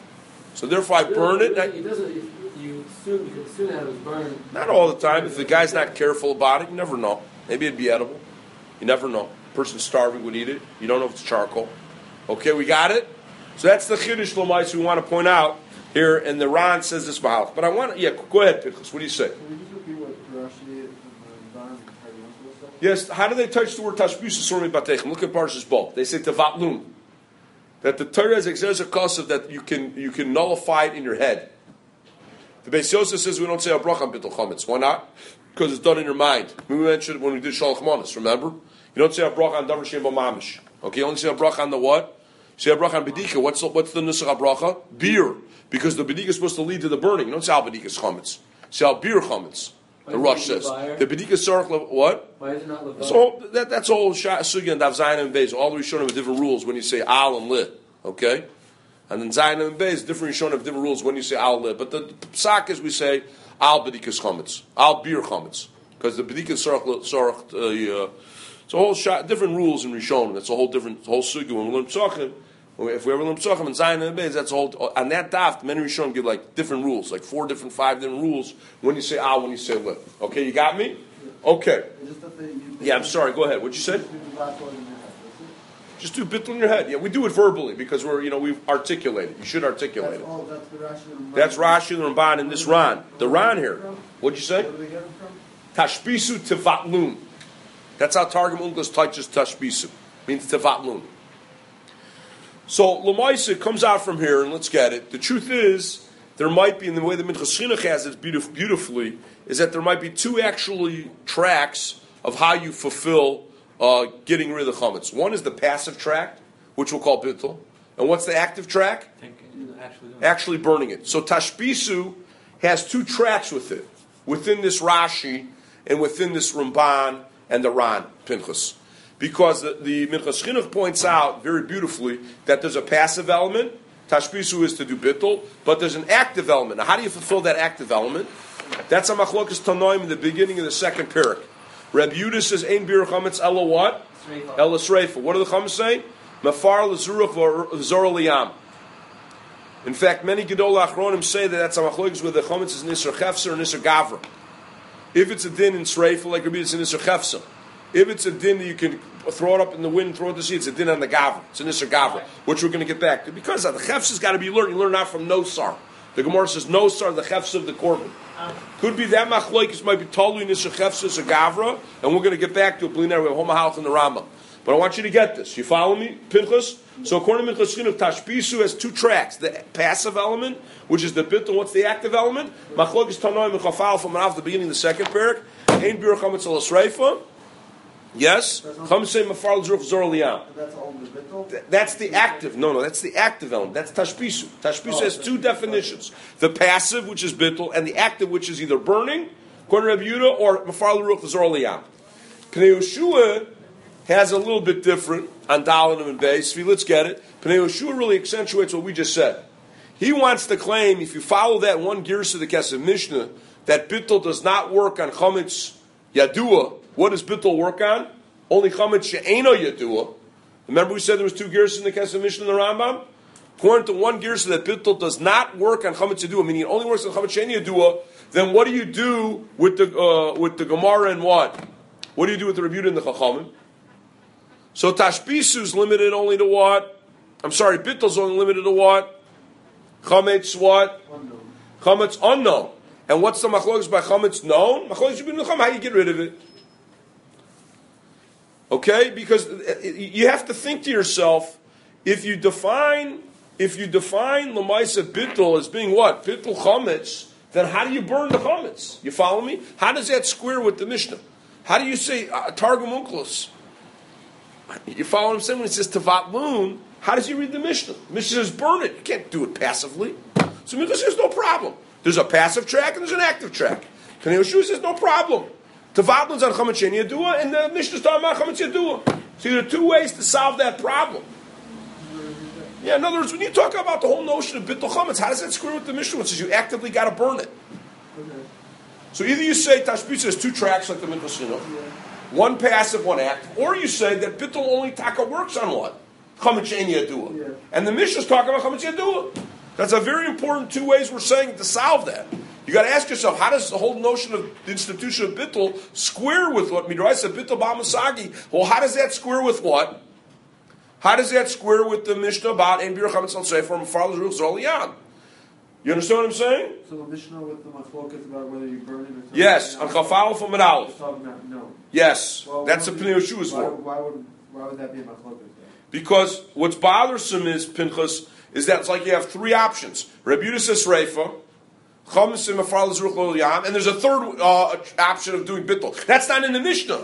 So therefore, I burn it. And I, It doesn't. You soon you can soon have it burned. not all the time. If the guy's not careful about it, you never know. Maybe it'd be edible. You never know. A person starving would eat it. You don't know if it's charcoal. Okay, we got it. So that's the chiddush l'mais we want to point out here, and the Ran says this mahalach. But I want to, yeah, go ahead, Pinchas. What do you say? Can you just repeat what Rashi did in the Don? Yes, how do they touch the word tashbisa sormi batechem? Look at Parshas Bo. They say tevat lun. That the Torah is exerts a kasav that you can you can nullify it in your head. The Beis Yosef says we don't say a bracha on bittul chametz. Why not? Because it's done in your mind. We mentioned it when we did shalach manas. Remember, you don't say a bracha on davar shem b'mamish. Okay, you only say a bracha on the what? You say a bracha on bedika. What's the, what's the nusach bracha? Beer, because the bedika is supposed to lead to the burning. You don't say al bedika's chametz. You say al beer chametz. The Rosh says the bedika sarach what? Why is it not levar? So that, that's all sugya and dav zayin and beis. All the Rishonim have different rules when you say al and li. Okay, and then zayin and beis different Rishonim have different rules when you say al li. But the, the psak is we say al bedikas chametz, al bir chametz, because the bedikas sarach sarach. Uh, it's a whole shot, different rules in Rishonim. That's a whole different whole sugya. When we learn psachim, if we ever learn psachim and zayin and beis, that's a whole. On that daf, many Rishonim give like different rules, like four different, five different rules when you say al, when you say li. Okay, you got me? Okay. Just that they, you, Yeah, I'm sorry. Go ahead. What'd you say? Just do bittul in your head. Yeah, we do it verbally because we're, you know, we articulate it. You should articulate That's it. all, that's the Rashi and Ramban. That's Rashi and Ramban and this Ran. The Ran here. What'd you say? Where do they get it from? Tashbisu tevatlun. That's how Targum English touches tashbisu. Means tevatlun. So Lamaisa comes out from here, and let's get it. The truth is, there might be, in the way the Minchas Chinuch has it beautif- beautifully, is that there might be two actually tracks of how you fulfill uh, getting rid of the chametz. One is the passive track, which we'll call bittul. And what's the active track? Thinking, actually, doing it. Actually burning it. So tashbisu has two tracks with it, within this Rashi and within this Ramban and the Ran, Pinchas. Because the, the Minchas Chinuch points out very beautifully that there's a passive element, tashbisu is to do bittul, but there's an active element. Now how do you fulfill that active element? That's a machlokas tanoim in the beginning of the second parak. Reb Yudah says, Ein bir chametz ela what? Ela sreifa. What do the chametz say? Mafar l'zuruch v'zor liyam. In fact, many Gedol Achronim say that that's a machlokas where the chametz is nisr chefsa or nisr gavra. If it's a din in sreifa, like Rabbi, it's a nisr chefsa. If it's a din that you can throw it up in the wind, throw it to sea, it's a din on the gavra. It's a nisr gavra, which we're going to get back to. Because the chefsa's got to be learned. You learn that from nosar. The Gemara says nosar, the chefsa of the korban. Could be that machloikis might be totally nisr chefsa as a gavra, and we're going to get back to it. B'linei, we have Homa Halach in the Rambam. But I want you to get this. You follow me, Pinchas? So according to Minchas Chinuch, tashbisu has two tracks: the passive element, which is the bittul. What's the active element? Machloikis tanoim and chafal from the beginning of the second parak. Ein bir chametz ela sreifa. Yes, chametz mafar l'zuruch zor liyam. That's all the bittul? That's the active. No, no, that's the active element. That's tashbisu. Tashbisu has two definitions: the passive, which is bittul, and the active, which is either burning, according to Reb Yehuda, or mafar l'ruch zor liyam. Pnei Yehoshua has a little bit different on Dalanim and Beis. Let's get it. Pnei Yehoshua really accentuates what we just said. He wants to claim, if you follow that one girsa of the Kesef Mishnah, that bittul does not work on chametz yadua. What does bittul work on? Only chametz she'eno yadua. Remember we said there was two girsas in the Kesef Mishnah and the Rambam? According to one girsa that bittul does not work on chametz yadua, meaning it only works on chametz she'eno yadua, then what do you do with the uh, with the Gemara and what? What do you do with the Rebbe Yehuda and the Chachamim? So tashbisu is limited only to what? I'm sorry, bittul is only limited to what? Chametz what? Unknown. Chametz unknown. And what's the machlokes by chametz known? Machlokes bin l'cham. How do you get rid of it? Okay, because you have to think to yourself, if you define if you define lamaisa bittul as being what? Bittul chametz, then how do you burn the chametz? You follow me? How does that square with the Mishnah? How do you say uh, Targum Onkelos? You follow what I'm saying? When it says Tavat Loon, how does he read the Mishnah? The Mishnah says burn it. You can't do it passively. So Mishnah says no problem. There's a passive track and there's an active track. Pnei Yehoshua says no problem. Tavat Loon's on Chametz Sheni Yadua and the Mishnah's talking about Chametz Yadua. So there are two ways to solve that problem. Yeah, in other words, when you talk about the whole notion of Bittul Chametz, how does that square with the Mishnah? It says you actively got to burn it. Okay. So either you say Tashbitz has two tracks like the Minchas Chinuch, one passive, one active, or you say that bittul only taka works on what? Chametz she'en yadua. Yeah. And the Mishnah is talking about chametz yadua. That's a very important two ways we're saying to solve that. You got to ask yourself, how does the whole notion of the institution of bittul square with what Midrash said, bittul b'amasagi? Well, how does that square with what? How does that square with the Mishnah about ein bir chametz al sefer mafar l'zuruch zor liyam? You understand what I'm saying? So the Mishnah with the machlokas about whether you burn it or something? Yes, on chafal from an It's aleph. talking about no. Yes, Well, that's the why Pnei would- Yehoshua's why, word. why would why would that be a machlokas then? Because what's bothersome is, Pinchas, is that it's like you have three options. Reb Yehuda says reifa, chametz and mafar l'zuruch lo yam, and there's a third uh, option of doing bittul. That's not in the Mishnah.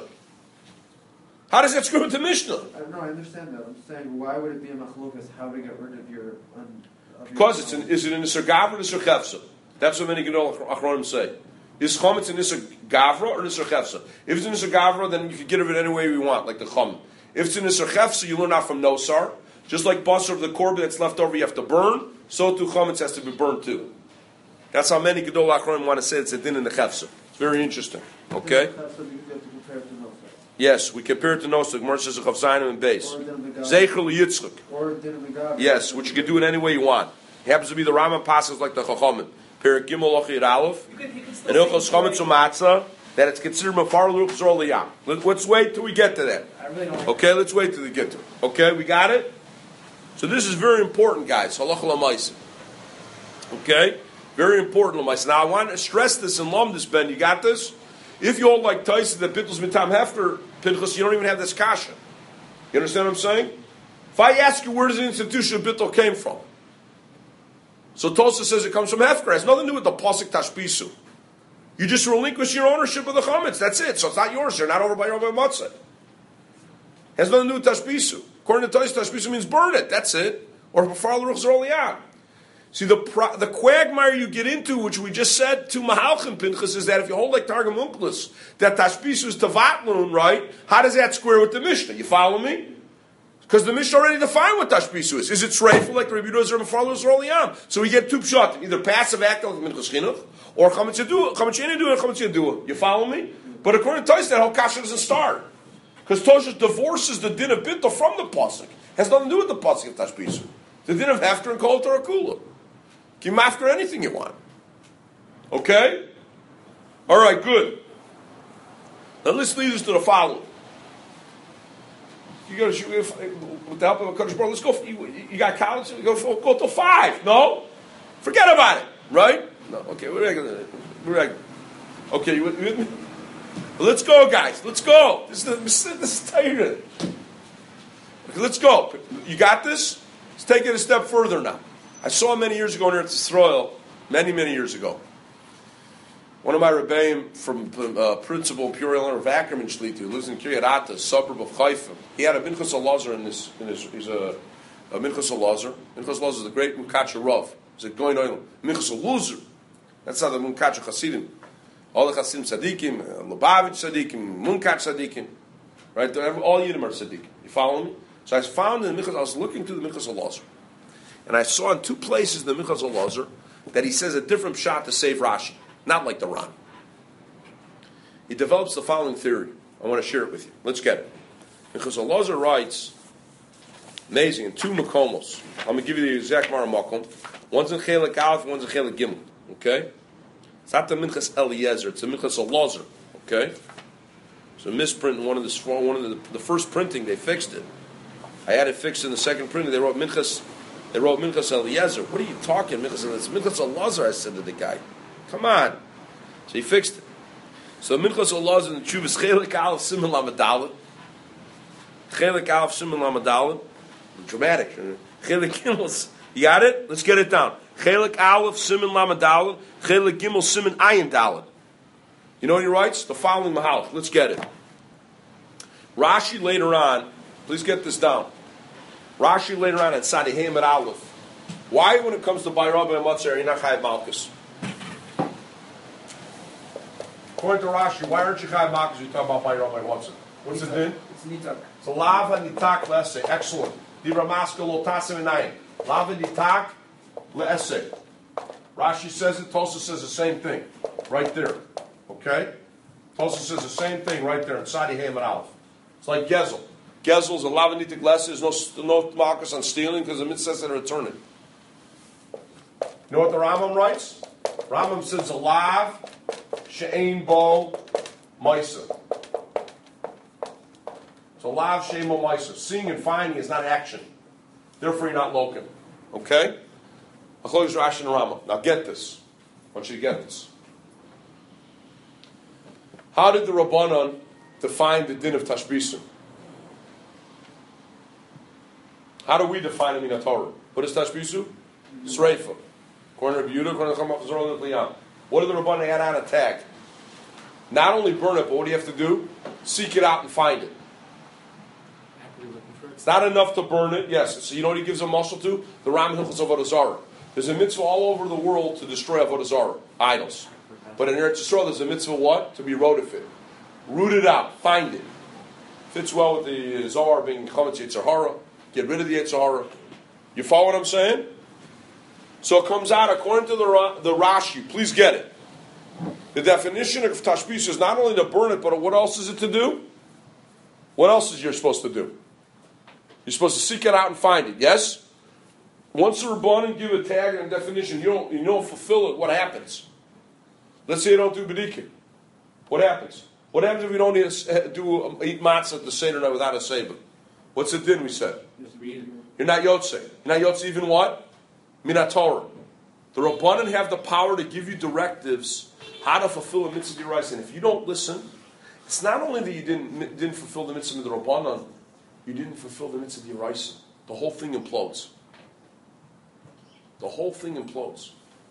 How does that screw with the Mishnah? I, no, I understand that. I'm saying why would it be a machlokas how to get rid of your... Un, of Because your it's in, is it in the Gav or the Chefsa? That's what many Gedol Achronim say. Is chametz in Nisr Gavra or Nisr Chefsa? If it's in Nisr Gavra, then you can get rid of it any way you want, like the Chum. If it's in Nisr Chefsa, you learn out from Nosar. Just like Basar of the Korban that's left over, you have to burn. So too chametz has to be burned too. That's how many Gedol Achronim want to say it's a din in the Chefsa. It's very interesting. Okay? So because you have to compare it to Nosar. Yes, we compare it to Nosar. Gemara says Chav Zayin and Beis. Or din of the Gav. Zeichel Yitzchak. Or din of the Gav. Yes, which you can do it any way you want. It happens to be the Rambam passes like the Chachamim. Perik Gimel Ochid Aleph. You could, you could And still Ilchos say Chametz Umatzah. that it's considered mafar l'ruchas or liyam. Let's wait till we get to that. I really don't like Okay, let's wait till we get to it. Okay, we got it? So this is very important, guys. Halacha l'maisa. Okay? Very important l'maisa. Now I want to stress this and lum this, Ben. You got this? If you hold like Tyson that Bittel's mitam hefter, Pinchas, you don't even have this kasha. You understand what I'm saying? If I ask you where does the institution of Bittel came from? So Tosa says it comes from hefker. It has nothing to do with the pasuk tashbisu. You just relinquish your ownership of the chametz. That's it. So it's not yours. You're not over by Rabbi Matzah. Has nothing to do with tashbisu. According to Tais, tashbisu means burn it. That's it. Or b'far l'ruchs roliyah. See, the pro, the quagmire you get into, which we just said to Mahalchin Pinchas, is that if you hold like Targum Unklis, that tashbisu is tavatlun, right? How does that square with the Mishnah? You follow me? Because the Mishnah already defined what tashbisu is. Is it treifel like the Rebbe Yehuda or b'far l'ruchs roliyah? So we get two pshat, either passive act like Minchas Chinuch, or chametz yadua, chametz yadua, and chametz yadua. You follow me? But according to Tais, that whole kasha doesn't start. Because Tosha divorces the din of Bittul from the pasuk. Has nothing to do with the pasuk of Tashbisu. The din of Hefter and Kol Torah Kula. You can after anything you want. Okay? All right, good. Now let's lead us to the following. You got to with the help of a Kodesh Baruch. Let's go. You, you got college. You go go to five. No, forget about it. Right? No. Okay. We're not gonna. We're not, okay. You with, you with me? Let's go, guys. Let's go. This is this is tired. Okay, let's go. You got this? Let's take it a step further now. I saw many years ago in Eretz Yisrael, many, many years ago, one of my rebbeim from uh, Principal Imperial Honor of Ackerman Shlita, who lives in Kiryat Ata, a suburb of Haifa. He had a Minchas Elazar in his, in his he's a, a Minchas Elazar. Minchas Elazar is the great Munkacha Rav. He's a Goyin Oilam. Minchas Elazar. That's how the Munkacha Hasidim. All the Chasim Tzadikim, Lubavitch Tzadikim, Munkach Tzadikim, right? All Yidim are Tzadikim. You follow me? So I found in the Minchas, I was looking through the Minchas Elazar, and I saw in two places in the Minchas Elazar that he says a different shot to save Rashi, not like the Ran. He develops the following theory. I want to share it with you. Let's get it. Minchas Elazar writes, amazing, in two Makomos. I'm going to give you the exact Mara Makom. One's in Chelik Aleph, one's in Chelik Gimel. Okay? It's not the Minchas Eliezer, it's the Minchas Elazar. Okay? It's a misprint in one of the one of the, the first printing, they fixed it. I had it fixed in the second printing, they wrote Minchas they wrote Minchas Eliezer. What are you talking, Minchas Eliezer? It's Minchas Elazar, I said to the guy. Come on. So he fixed it. So Minchas Elazar in the Chuvas Chelik Aleph Siman Lamed Dalet. Chelik Aleph Siman Lamed Dalet. Dramatic. Chelik Gimel. You got it? Let's get it down. Chelik Aleph Siman Lamed Dalet. Chelik Gimel Siman Ayin Dalet. You know what he writes? The following Mahal. Let's get it. Rashi later on, please get this down. Rashi later on at Sadihim at Aleph. Why, when it comes to Bayram and Matzah, are you not Chayav Malkus? According to Rashi, why aren't you Chayav Malkus? You talk about Bayram and Matzah. What's it din? It's nitak. It's a lava nitak le'eseh. Excellent. Dibra maska lo tasim enayim. Lava nitak le'eseh. Rashi says it. Tosa says the same thing. Right there. Okay? Tosa says the same thing right there in Sadi Ham and Aleph. It's like Gezel. Gezel is a lava nitak le'eseh. There's no, no marcus on stealing because the mitzvah says to return it. You know what the Rambam writes? Rambam says a lav she'ein bo maisa. So lav shemo maisa. Seeing and finding is not action. Therefore, you're not loken. Okay? Achlois Rashi and Rama. Now get this. I want you to get this. How did the Rabbanon define the din of Tashbisu? How do we define it in the Torah? What is Tashbisu? Sreifa. According to Rebbe Yehuda, according to Chama Chazor Liyam. What did the Rabbanon add on a tag? Not only burn it, but what do you have to do? Seek it out and find it. It's not enough to burn it. Yes. So you know what he gives a muscle to? The Ram Hilchos Avodah Zarah. There's a mitzvah all over the world to destroy Avodah Zarah, idols. But in Eretz Yisrael, there's a mitzvah what? To be rotifit. Root it out. Find it. Fits well with the Zohar being Chametz Yetzer Hara. Get rid of the Yetzer Hara. You follow what I'm saying? So it comes out, according to the, the Rashi, please get it. The definition of Tashbis is not only to burn it, but what else is it to do? What else is you're supposed to do? You're supposed to seek it out and find it, yes? Once the Rabbanan give a tag and a definition, you don't, you don't fulfill it, what happens? Let's say you don't do B'dikin. What happens? What happens if we don't eat, a, do um, eat matzah at the Seder night without a seiba? What's the din we said? You're not yotze. You're not yotze even what? Minat Torah. The Rabbanan have the power to give you directives how to fulfill a mitzvah d'oraisa. And if you don't listen, it's not only that you didn't, didn't fulfill the mitzvah of the Rabbanan, you didn't fulfill the mitzvah d'oraisa. The whole thing implodes. The whole thing implodes.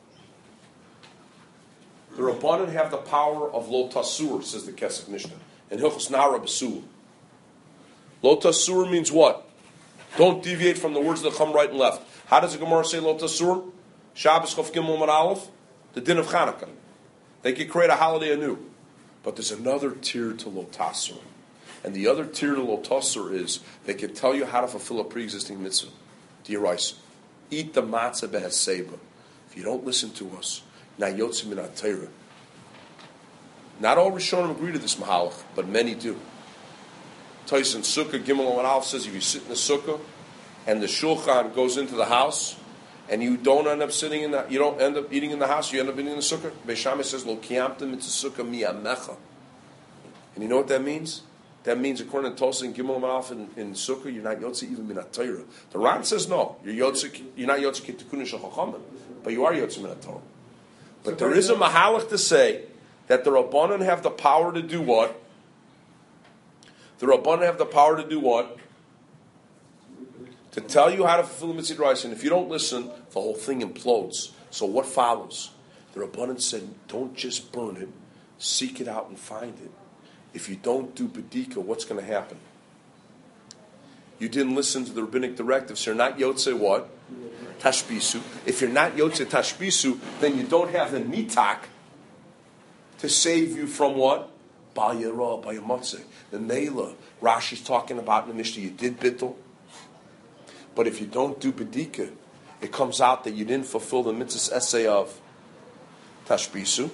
The Rabbanan have the power of lo tasur, says the Kesef Mishnah. And Hilchos Nara B'Sul. Lo tasur means what? Don't deviate from the words that come right and left. How does the Gemara say lo tasur? Shabbos Chof Gimel Amud Aleph, the din of Chanukah. They could create a holiday anew. But there's another tier to lo tasur. And the other tier to lo tasur is they can tell you how to fulfill a pre-existing mitzvah. D'oraisa. Eat the matzah beheseba. If you don't listen to us, na yotzim min ha-Torah. Not all Rishonim agree to this mahalach, but many do. Tais in Sukkah, Gimel Amud Aleph says if you sit in the Sukkah and the shulchan goes into the house and you don't end up sitting in the, you don't end up eating in the house, you end up eating in the Sukkah. Beis Shammai says lo kiyamtem mitzvah Sukkah miyamecha. And you know what that means? That means according to Tosa and Gimel Amud Aleph in, in Sukkah, you're not yotze even min ha-Torah. The Ran says no, you're yotze, you're not yotze kitikun shel chachamim, but you are yotze min ha-Torah. But there is a mahalach to say that the Rabbanan have the power to do what? The Rabbanan have the power to do what? To tell you how to fulfill the mitzvah d'oraisa. And if you don't listen, the whole thing implodes. So what follows? The Rabbanan said, don't just burn it, seek it out and find it. If you don't do bedika, what's going to happen? You didn't listen to the rabbinic directives. So you're not yotze what? Tashbisu. If you're not yotze tashbisu, then you don't have the nitak to save you from what? Bal Yara, Bal Yamatze. The Mela, Rashi's talking about in the Mishnah, you did bittul. But if you don't do bedika, it comes out that you didn't fulfill the mitzvah's essay of tashbisu.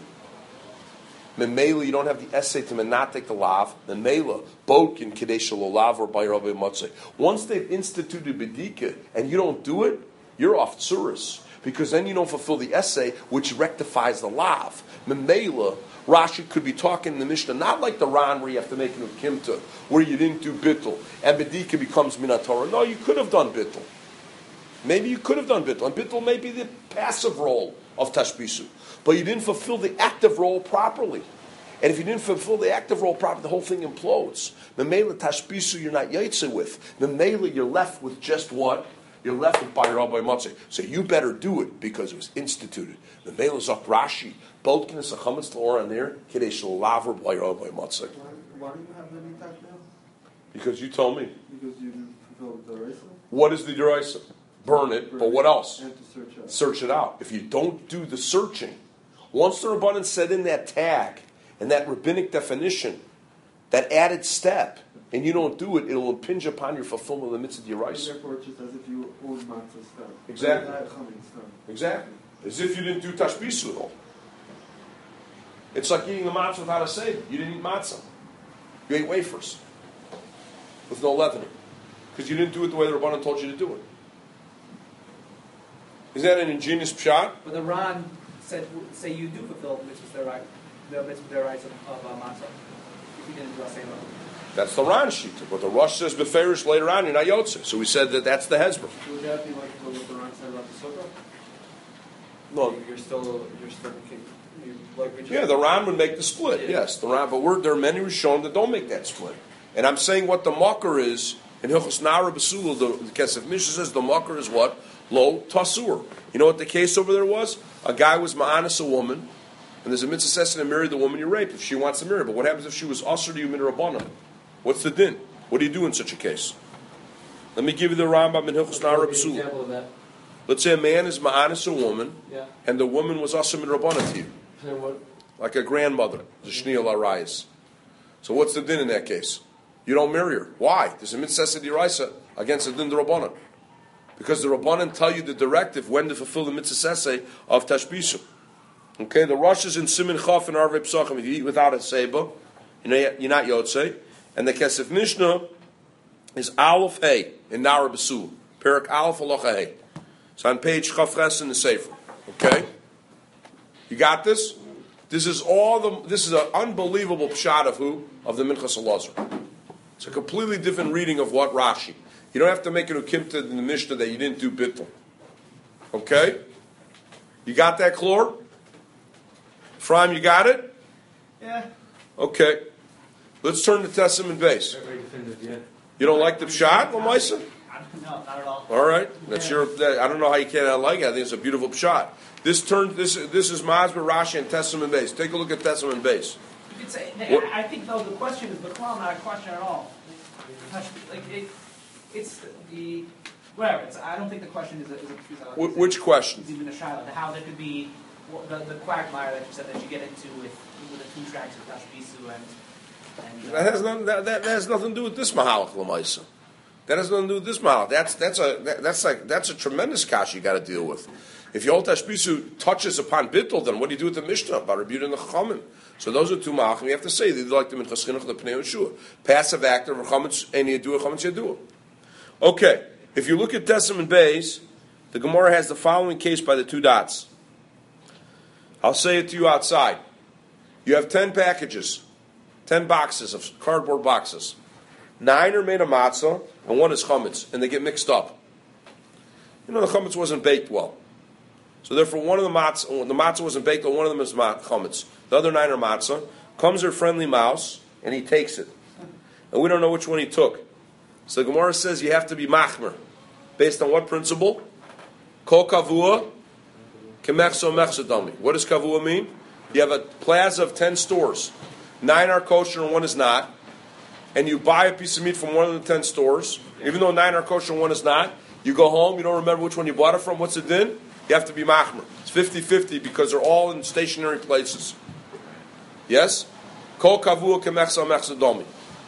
Memela, you don't have the essay to menatek the lav. Memela, bodkin kadesh lo lav or by Rabbi Matzeh. Once they've instituted bedika and you don't do it, you're off tsuris. Because then you don't fulfill the essay, which rectifies the lav. Memela, Rashi could be talking in the Mishnah, not like the Ran where you have to make an ukimta, where you didn't do bittul, and bedika becomes minat Torah. No, you could have done bittul. Maybe you could have done bittul, and bittul may be the passive role of tashbisu, but you didn't fulfill the active role properly. And if you didn't fulfill the active role properly, the whole thing implodes. Memela tashbisu, you're not yaitze with. Memela, you're left with just what? You're left with by Rabbi Matzeh. So you better do it because it was instituted. Memela zok Rashi. Both can a chametz l'or on there. Kidei shel laver by Rabbi Matzeh. Why do you have the nitak now? Because you told me. Because you didn't fulfill the d'oraisa? What is the d'oraisa? Burn it, Burn but it, what else? And to search out. Search it out. If you don't do the searching, once the Rabbanan said in that tag, and that rabbinic definition, that added step, and you don't do it, it'll impinge upon your fulfillment of the mitzvah d'oraisa. Therefore, it's just as if you owed matzah stuff. Exactly. Not chametz stuff. Exactly. As if you didn't do tashbisu at all. It's like eating a matzah without a seder. You didn't eat matzah. You ate wafers with no leavening. Because you didn't do it the way the Rabbanan told you to do it. Is that an ingenious pshat? But the Ran said, say you do fulfill the mitzvah d'oraisa, the mitzvah d'oraisa of uh, matzah, if you didn't do a seder. That's the Ran sheet. But the Rosh says beferish later on, you're not yotze. So we said that that's the hezbollah. Would that be like what the Ran said about the sukkah? No. You're still, you're still, you, like we just... Yeah, the Ran would make the split. Yes, the Ran. But we're, there are many Rishonim that don't make that split. And I'm saying what the makar is in Hilchos Nara B'Sula. The, the Kesef Mishnah says the makar is what? Lo tasur. You know what the case over there was? A guy was ma'anis a woman, and there's a mitzvah says to marry the woman you rape if she wants to marry. But what happens if she was usher to you min rabbanan? What's the din? What do you do in such a case? Let me give you the Rambam in Hilchos Nara B'Sula. Example of that. Let's say a man is ma'anis a woman, Yeah. and the woman was usher min rabbanan to you, Say what? like a grandmother, the shniyah l'arayis. So what's the din in that case? You don't marry her. Why? There's a mitzvah d'oraisa against the din d'Rabbanan. Because the Rabbanan tell you the directive when to fulfill the mitzvah of tashbisu. Okay, the Rosh is in Simin Chaf and Arvei Psachim. If you eat without a seba, you're not Yotzei. And the Kesef Mishnah is Aleph Hey in Nara B'Sul. Perak Aleph Alocha Hey. It's on page Chaf Ches in the Sefer. Okay? You got this? This is all the. This is an unbelievable pshat of who? Of the Minchas Elazar. It's a completely different reading of what Rashi. You don't have to make an ukimta in the Mishnah that you didn't do bittul. Okay? You got that, Chlor? Ephraim, you got it? Yeah. Okay. Let's turn to Testament base. Very definitive, yeah. You don't like the pshat, Lamaisa? No, not at all. All right. That's your. That, I don't know how you can't like it. I think it's a beautiful pshat. This turn. This this is Masber, Rashi, and Testament base. Take a look at Testament base. You could say, What- I think though the question is B'Klal, not a question at all. Like it, it's the whatever. It's, I don't think the question is a, is a, is a Wh- which question? Is even a shadow. How there could be well, the, the quagmire that you said that you get into with with the two tracks of Tashbisu and and. Uh, That has nothing. That, that, that has nothing to do with this mahalach, Lamaisa. That has nothing to do with this mahalach. That's that's a that, that's like that's a tremendous kash you got to deal with. If your Tashbisu touches upon bittul, then what do you do with the Mishnah about rebuting the Chachamim? So those are two malachim. We have to say they like the Minchas Chinuch, the Pnei Yeshua. Passive active, Chametz, and Yedua, Chametz Yedua. Okay, if you look at Testament Beis, the Gemara has the following case by the two dots. I'll say it to you outside. You have ten packages, ten boxes of cardboard boxes. Nine are made of matzah, and one is chametz, and they get mixed up. You know, the chametz wasn't baked well. So therefore, one of the matzah, the matzah wasn't baked, but one of them is chametz. The other nine are matzah. Comes their friendly mouse, and he takes it. And we don't know which one he took. So the Gemara says you have to be machmer. Based on what principle? Kol kavua, kemechso mechsodami. What does kavua mean? You have a plaza of ten stores. Nine are kosher and one is not. And you buy a piece of meat from one of the ten stores, even though nine are kosher and one is not. You go home, you don't remember which one you bought it from. What's it din? You have to be machmer. It's fifty-fifty because they're all in stationary places. Yes? Kol kavua kemechso mechsodami.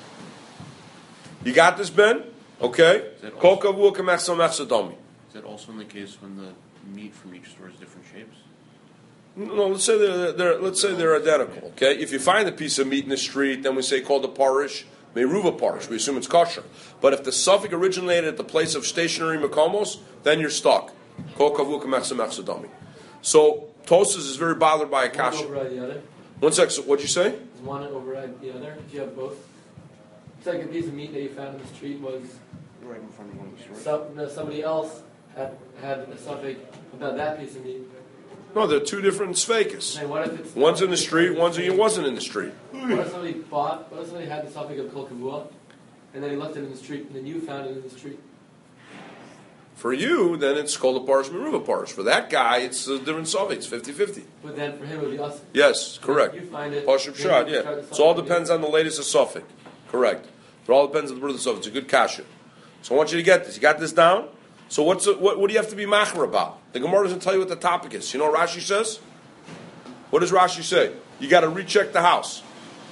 You got this, Ben? Okay. Kol kavua kemechso mechsodami. Is that also in the case when the meat from each store is different shapes? No, let's say they're, they're let's say they're identical. Okay, if you find a piece of meat in the street, then we say called a parish, meruva parish. We assume it's kosher. But if the suffix originated at the place of stationary makomos, then you're stuck. Kol kavu k'mechsa mechsa dami. So Tosas is very bothered by a One kasha. override the other. One sec. So what'd you say? Does one override the other if you have both? It's like a piece of meat that you found in the street was Right in front of one of the stores. some, no, somebody else had had a suffix about that piece of meat. No, they're two different sfekis. And what if it's One's in the street, one's in, wasn't in the street. What if somebody bought? What if somebody had the suffix of kol kavua, and then he left it in the street, and then you found it in the street? For you, then it's called a parish, meruva parish. For that guy, it's a different suffix, fifty-fifty. But then for him it would be us. Yes, correct. You find it. Pashim then shot, you yeah. try to So it all solve depends on the latest of Suffolk. Correct. It all depends on the birth of Suffolk. It's a good kasha. So I want you to get this. You got this down? So what's the, what, what do you have to be machmer about? The Gemara doesn't tell you what the topic is. You know what Rashi says? What does Rashi say? You got to recheck the house.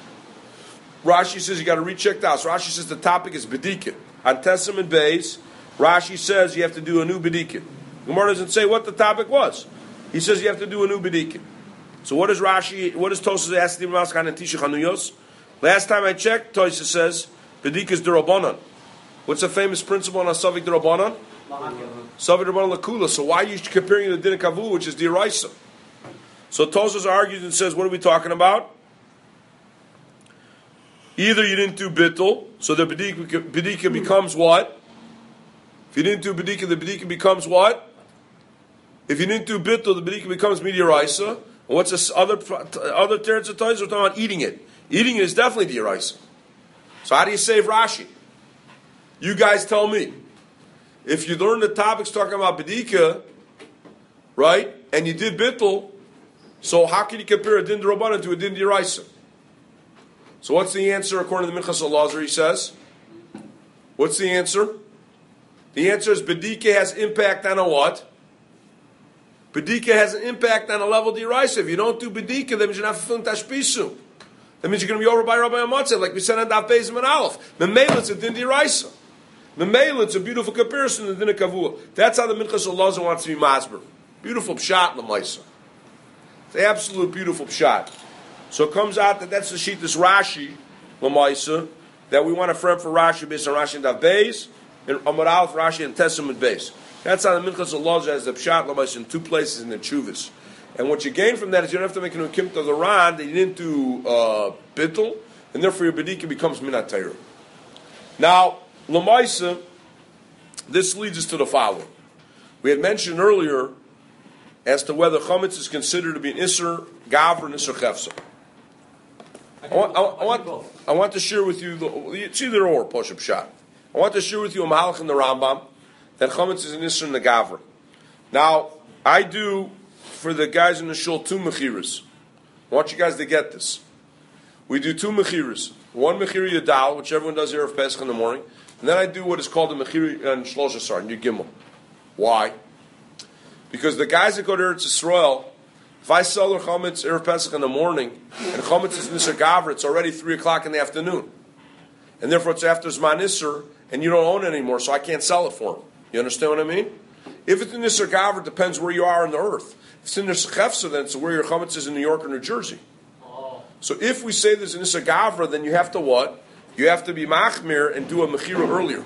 Rashi says you got to recheck the house. Rashi says the topic is bedika. On Testament Beis, Rashi says you have to do a new bedika. Gemara doesn't say what the topic was. He says you have to do a new bedika. So what does Rashi, what does Tosas ask the Maskan and Tisha Chanuyos? Last time I checked, Tosas says, bedika is derabanan. What's a famous principle on a Savik derabanan? Savik derabanan lakula. So why are you comparing the din kavu, which is the Eraisa? So Tosas argues and says, what are we talking about? Either you didn't do bittul, so the bedika, bedika becomes what? If you didn't do bedika, the bedika becomes what? If you didn't do bittul, the bedika becomes midiraisa. And what's this other other teretz of Tosas? We're talking about eating it. Eating it is definitely diraisa. So how do you save Rashi? You guys tell me. If you learn the topics talking about bedika, right, and you did bittul, so how can you compare a din d'Rabbanan to a din d'Oraisa? So what's the answer according to the Minchas Elazar? He says, what's the answer? The answer is bedika has impact on a what? Bedika has an impact on a level d'Oraisa. If you don't do bedika, that means you're not fulfilling tashbisu. That means you're going to be over by Rabbi Amatzah, like we said on Daf Beis and Aleph. Memela, it's a din d'Oraisa. Memela, it's a beautiful comparison to the din kavua. That's how the Minchas Elazar wants to be masber. Beautiful pshat l'maisa. It's an absolute beautiful pshat. So it comes out that that's the sheet, this Rashi, l'maisa, that we want to frame for Rashi based on Rashi and Daf Beis, and Amar Aleph, Rashi and Testament Beis. That's how the Minchas Elazar has the pshat l'maisa in two places in the Chuvas. And what you gain from that is you don't have to make an ukim to the ran that you didn't do uh, bittul, and therefore your bedika becomes minat Torah. Now, Lamaisa, this leads us to the following. We had mentioned earlier as to whether chametz is considered to be an isser gavra and isser chefsa. I want, I, I, want, I want to share with you, the, it's either or, Poshup Shot. I want to share with you a mahalach in the Rambam that chametz is an isser in the gavra. Now, I do, for the guys in the shul, two mechiras. I want you guys to get this. We do two mechiras. One mechira yadal, which everyone does here of Pesach in the morning, and then I do what is called the mechira and shlosh asar, New Gimel. Why? Because the guys that go to Eretz Yisrael, if I sell their chametz Erev Pesach in the morning, and chametz is Nisar Gavra, it's already three o'clock in the afternoon. And therefore it's after Zman Nisar, and you don't own it anymore, so I can't sell it for them. You understand what I mean? If it's in Nisar Gavra, it depends where you are on the earth. If it's in Nisar Chefsa, then it's where your chametz is in New York or New Jersey. Oh. So if we say there's a Nisar Gavra, then you have to what? You have to be machmir and do a mechira earlier.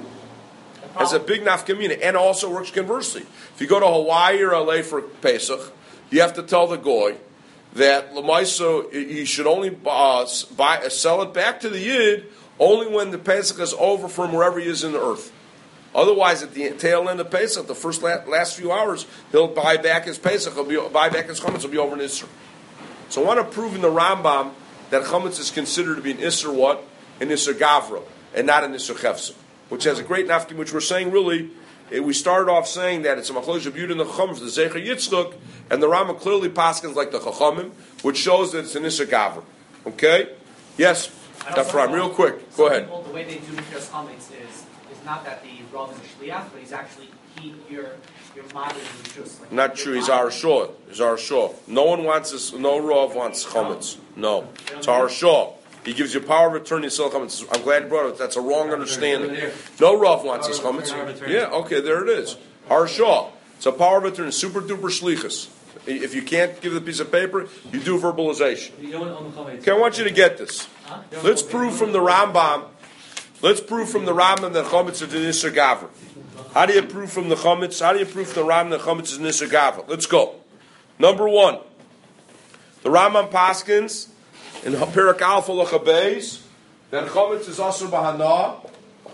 As a big nafkamina, and also works conversely. If you go to Hawaii or L A for Pesach, you have to tell the goy that Lamaiso he should only uh, buy sell it back to the yid only when the Pesach is over from wherever he is in the earth. Otherwise, at the tail end of Pesach, the first last, last few hours, he'll buy back his Pesach, he'll be, buy back his chametz, he'll be over in Isser. So I want to prove in the Rambam that chametz is considered to be an Isser what? An Isser Gavra, and not an Isser Chefsa. Which has a great nafkim, which we're saying really, we started off saying that it's a machlokes of Yud and the Chacham for the Zecher Yitzchak, and the Rama clearly paskins like the Chachamim, which shows that it's an Isser Gavra. Okay? Yes, Dafram, real quick. Go ahead. People, the way they do Mikras Chametz is is not that the Rav is a shliach, but he's actually he your your mother is just like not true. He's our shor. He's our shor. No one wants this. No Rav wants chametz. No, it's our shor. He gives you power of attorney to sell chametz. I'm glad you brought it. That's a wrong understanding. No Rav wants his chametz. Yeah, okay, there it is. Harshaw. It's a power of attorney. Super duper shlichus. If you can't give the piece of paper, you do verbalization. Okay, I want you to get this. Let's prove from the Rambam. Let's prove from the Rambam that chametz is an Isser Gavra. How do you prove from the chametz? How do you prove from the Rambam that chametz is an Isser Gavra? Let's go. Number one, the Rambam paskins in Perak Alpha Lachabez that chametz is Asur Bahana.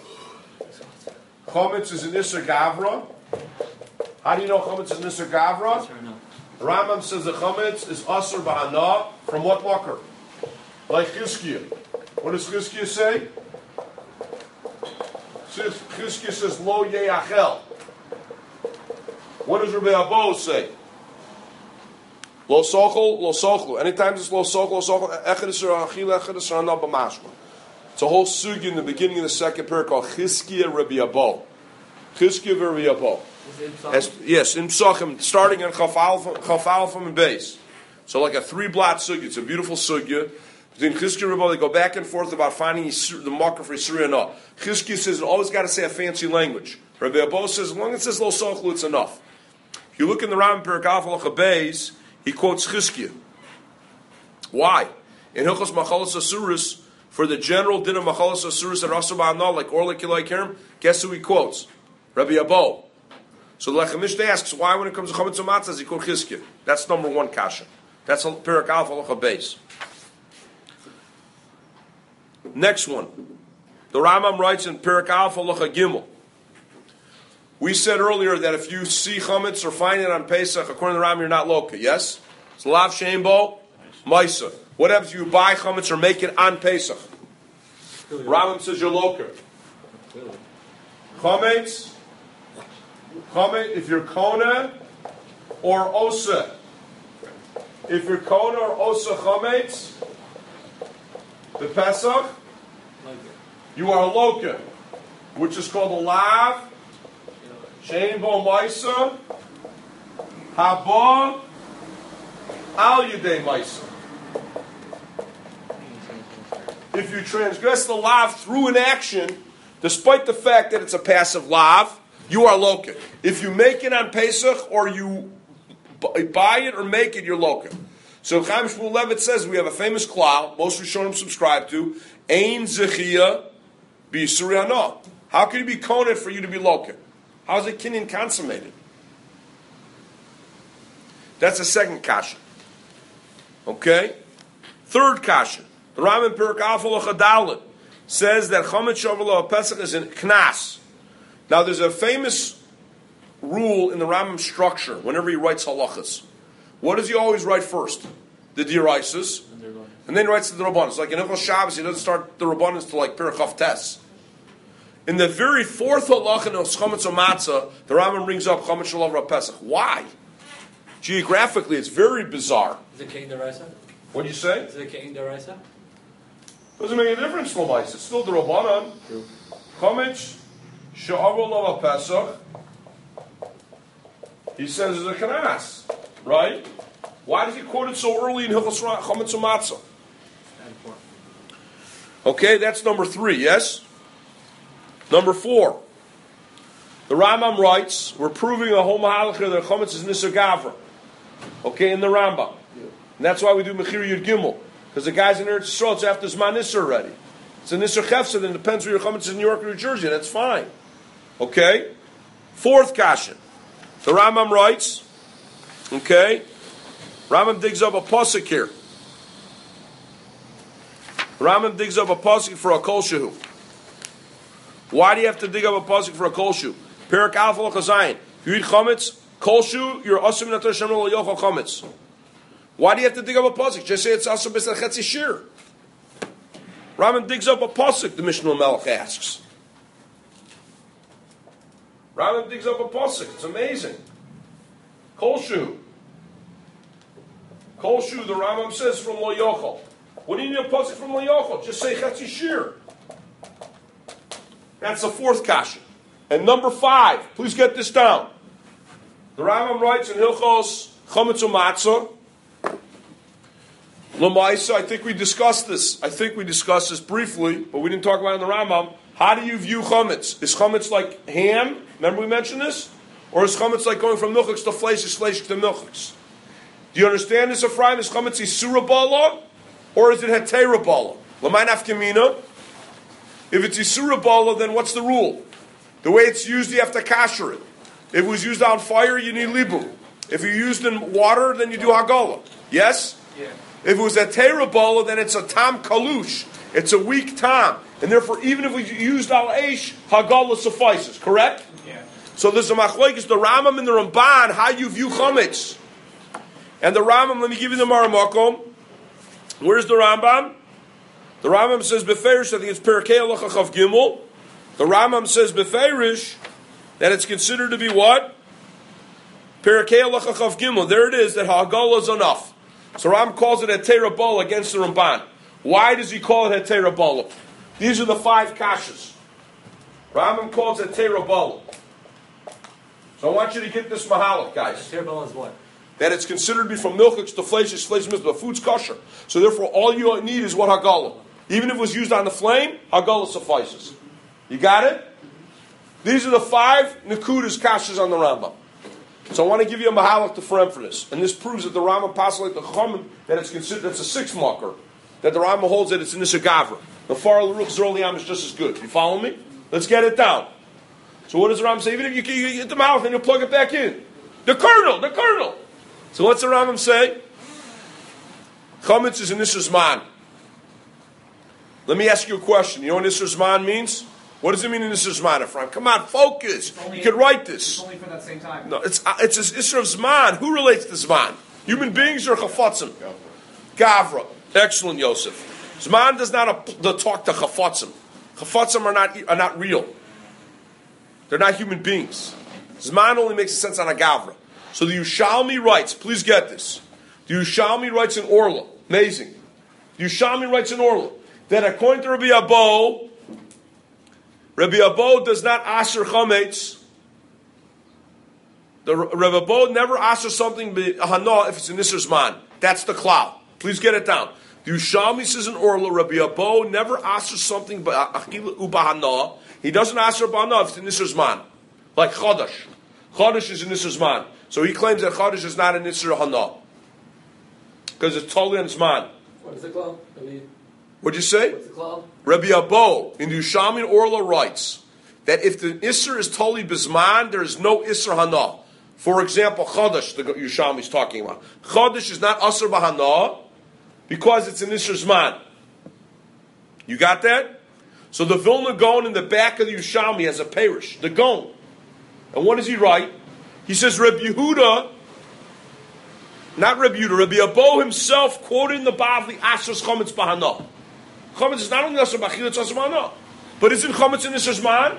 Chametz is an Isser Gavra. How do you know chametz is an Isser Gavra? The Rambam says the chametz is Asur Bahana from what marker? Like Chizkiah. What does Chizkiah say? Chizkiah says Lo Yeachel. What does Rabbi Abo say? Lo Sochel, Lo Sochlu. Anytime it's Lo Sochel, Lo Sochel, Echad Isra Achil, Echad Isra Anah B'mashma. It's a whole sugi in the beginning of the second pair called Chizkiah Rabbi Abo. Chizkiah Rabbi Abo. Yes, in Psachim, starting in Chaf Alpha and base. So like a three-blot sugya. It's a beautiful sugya. Between Chizkiah and Rabbi, they go back and forth about finding the marker for Yisri and all. Chizkiah says, always got to say a fancy language. Rabbi Abo says, as long as it says Lo Sochlu, it's enough. If you look in the Rambam Perak Alpha Lachabez, he quotes Chizkiah. Why? In Hilchos Machalos Asuris, for the general din of Machalos Asuris at Rasu Ba'anah, like Orla Kilai Kerem, guess who he quotes? Rabbi Abo. So the Lechem Mishnah asks, why when it comes to Chametz Umatzah does he quote Chizkiah? That's number one kasha. That's Perak Alpha Lachabez. Next one. The Rambam writes in Perak Alpha Lacha Gimel. We said earlier that if you see chametz or find it on Pesach, according to the Rambam, you're not loka. Yes? It's lav sheimbo, maisa. What happens if you buy chametz or make it on Pesach? Rambam says you're loka. Chametz, chametz, if you're kona or osa. If you're kona or osa chametz, the Pesach, you are loka, which is called a lav, shein bo maisa, haba, al yedei maisa. If you transgress the lav through an action, despite the fact that it's a passive lav, you are loka. If you make it on Pesach or you buy it or make it, you're loka. So Chaim Shmuel Levitt says we have a famous klal, most Rishonim subscribe to, Ein Zechiyah B'Yisuri Hana. How can you be koned for you to be loka? How is it kinyan consummated? That's the second kasha. Okay? Third kasha. The Rambam Perek Aleph Halacha Daled says that Chametz Shavuot Pesach is in Knas. Now there's a famous rule in the Rambam structure whenever he writes halachas. What does he always write first? The Diraisas. And then he writes the Rabbanos. Like in Hilchos Shabbos, he doesn't start the Rabbanos to like Perek Chav Tes. In the very fourth halacha of Chametz Matzah, the Rambam brings up Chametz Shavuot Pesach. Why? Geographically, it's very bizarre. Is it Kein Daraisa? What do you say? Is it Kein Daraisa? Doesn't make a difference, Lomais. It's still the Rabbanon. Chametz Shavuot Pesach. He says it's a Knas, right? Why does he quote it so early in Hilchos Chametz Matzah? Okay, that's number three, yes? Number four. The Rambam writes, we're proving a whole mahalach that Chametz is Nisar Gavra. Okay, in the Rambam. And that's why we do Mechir Yud Gimel. Because the guys in Eretz Yisrael, it's after Zman Nisar already. It's a Nisar Chefsa, then it depends where your Chametz is in New York or New Jersey, that's fine. Okay? Fourth kasha. The Rambam writes, okay, Rambam digs up a pasuk here. Rambam digs up a pasuk for a kol shehu. Why do you have to dig up a pasuk for a kol shehu? Perek Aleph Halacha Zayin. If you eat chametz, kol shehu, you're asur min ator Hashem lo yochal chametz. Why do you have to dig up a pasuk? Just say it's asur b'sel chetzi shir. Rambam digs up a pasuk. The Mishnah Melech asks. Rambam digs up a pasuk. It's amazing. Kol shehu. Kol shehu. The Rambam says from lo yochal. What do you need a pasuk from lo yochal? Just say chetzi shir. That's the fourth kasha. And number five, please get this down. The Rambam writes in Hilchos Chametz Matzah. L'maisa, I think we discussed this. I think we discussed this briefly, but we didn't talk about it in the Rambam. How do you view chametz? Is chametz like ham? Remember we mentioned this? Or is chametz like going from milchiks to fleishish, fleishish to milchiks? Do you understand this, Ephraim? Is chametz isura bala? Or is it hetera bala? L'may nafkamina? If it's isura bala, then what's the rule? The way it's used, you have to kasher it. If it was used on fire, you need libum. If you used in water, then you do hagala. Yes? Yeah. If it was a terabala, then it's a tam kalush. It's a weak tam. And therefore, even if we used al eish, hagala suffices. Correct? Yeah. So there's a machlokes, the Rambam and the Ramban, how you view chametz. And the Rambam, let me give you the Maramakom. Where's the Rambam? The Rambam says, Beferish, I think it's Perkei Halacha Chav Gimel. The Rambam says, Beferish, that it's considered to be what? Perkei Halacha Chav Gimel. There it is, that hagala is enough. So Rambam calls it a terabala against the Ramban. Why does he call it a terabala? These are the five kashas. Rambam calls it terabala. So I want you to get this mahalach, guys. Terabala is what? That it's considered to be from milchiks to fleishish, fleishish mitzvah. Food's kosher. So therefore, all you need is what hagala. Even if it was used on the flame, hagala suffices. You got it? These are the five nekudas kashas on the Rambam. So I want to give you a mahalach to frame for this. And this proves that the Rambam passes like the Chachamim, that it's considered, that's a six marker. That the Rambam holds that it's in the Gavra. The Far L'Ruch Zorliam is just as good. You follow me? Let's get it down. So what does the Rambam say? Even if you, you get the mouth and you plug it back in. The kernel, the kernel. So what's the Rambam say? Chametz is in Nisr Zman. Let me ask you a question. You know what Nisr Zman means? What does it mean in Nisr Zman, Ephraim? Come on, focus. Only, you can write this. It's only for that same time. No, it's uh, it's an Isra of Zman. Who relates to Zman? Human beings or Chafatzim? Gavra. Excellent, Yosef. Zman does not uh, talk to Chafatzim. Chafatzim are not are not real. They're not human beings. Zman only makes sense on a Gavra. So the Yushalmi writes, please get this. The Yushalmi writes in Orla. Amazing. The Yushalmi writes in Orla that according to Rabbi Abo, Rabbi Abo does not asher chametz. The Rabbi Abo never asher something hana if it's in Nisr Zman. That's the klal. Please get it down. The Yushalmi says in Orla, Rabbi Abo never asher something achila ubahana. He doesn't asher b'hana if it's in Nisr Zman. Like Chodesh. Chodesh is in Nisr Zman. So he claims that Chodesh is not in Nisr Hana. Because it's totally on Zman. What is the klal? I mean, What'd you say? what's the klal? Rabbi Abo in the Yushalmi Orla writes that if the Isser is totally Bizman, there is no Isser Hana. For example, Chodesh, the Yerushalmi is talking about. Chodesh is not Asr Bahana because it's an Isser Zman. You got that? So the Vilna Gaon in the back of the Yerushalmi has a parish, the Gaon. And what does he write? He says, Reb Yehuda, not Reb Yehuda, Reb Abo himself quoted in the Bavli, Asr Chometz Bahana. Chometz is not only Asr Bachil, it's Asr Bahana. But isn't Chometz in Isser Zman?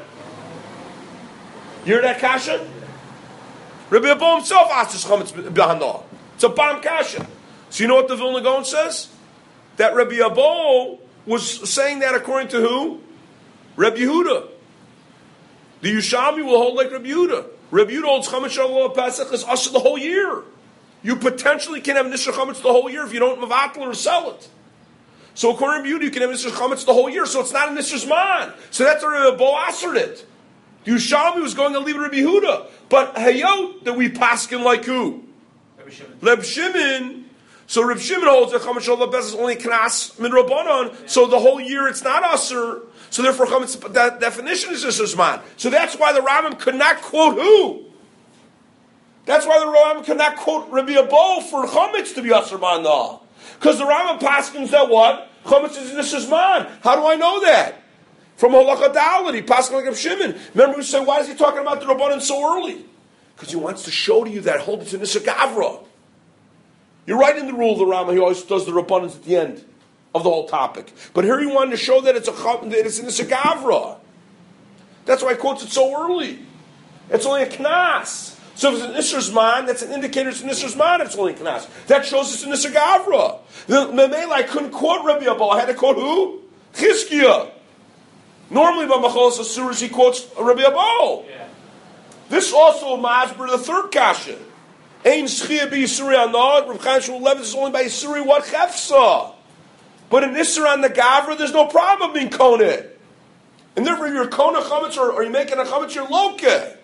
You hear that kasha? Rabbi Abo himself asked his chametz b'hana. It's a bam kasha. So you know what the Vilna Gaon says? That Rabbi Abo was saying that according to who? Rabbi Yehuda. The Yerushalmi will hold like Rabbi Yehuda. Rabbi Yehuda holds chametz shalom Pesach is usher the whole year. You potentially can have nisra chametz the whole year if you don't mevatel or sell it. So according to Rabbi Yehuda, you can have nisra chametz the whole year. So it's not a nisra zman. So that's where Rabbi Abo answered it. The Yerushalmi was going to leave Rabbi Yehuda. But hayot that we paskin like who? Rabbi Shimon. Reb Shimon. So Reb Shimon holds that chametz shalom is only knas min rabbanon. So the whole year it's not aser. So therefore chametz, that definition is aser zman. So that's why the Rambam could not quote who? That's why the Rambam could not quote Rabbi Abo for chametz to be aser manah. Because the Rambam paskins that what? Chametz is aser zman. How do I know that? From Halacha Daled, he passed like Reb Shimon. Remember, we say, why is he talking about the Rabbanan so early? Because he wants to show to you that hold it's in Nisar Gavra. You're right in the rule of the Rambam. He always does the Rabbanans at the end of the whole topic. But here he wanted to show that it's a that it's in Nisar Gavra. That's why he quotes it so early. It's only a knas. So if it's an Nisar Zman, that's an indicator it's an Nisar Zman. It's only a knas. That shows it's in Nisar Gavra. The Memela, I couldn't quote Rabbi Abo. I had to quote who? Chizkiah. Normally, by Machalas Asuras, he quotes Rabbi Abo. Yeah. This also masber the third kasha. Ein schia be Yisuri anah. Rav Chaim Shmuel Levitt is only by Yisuri what chefsa. But in Isser on the Gavra, there's no problem of being koneh. And therefore, if you're koneh chametz or, or you're making a chametz, you're loke.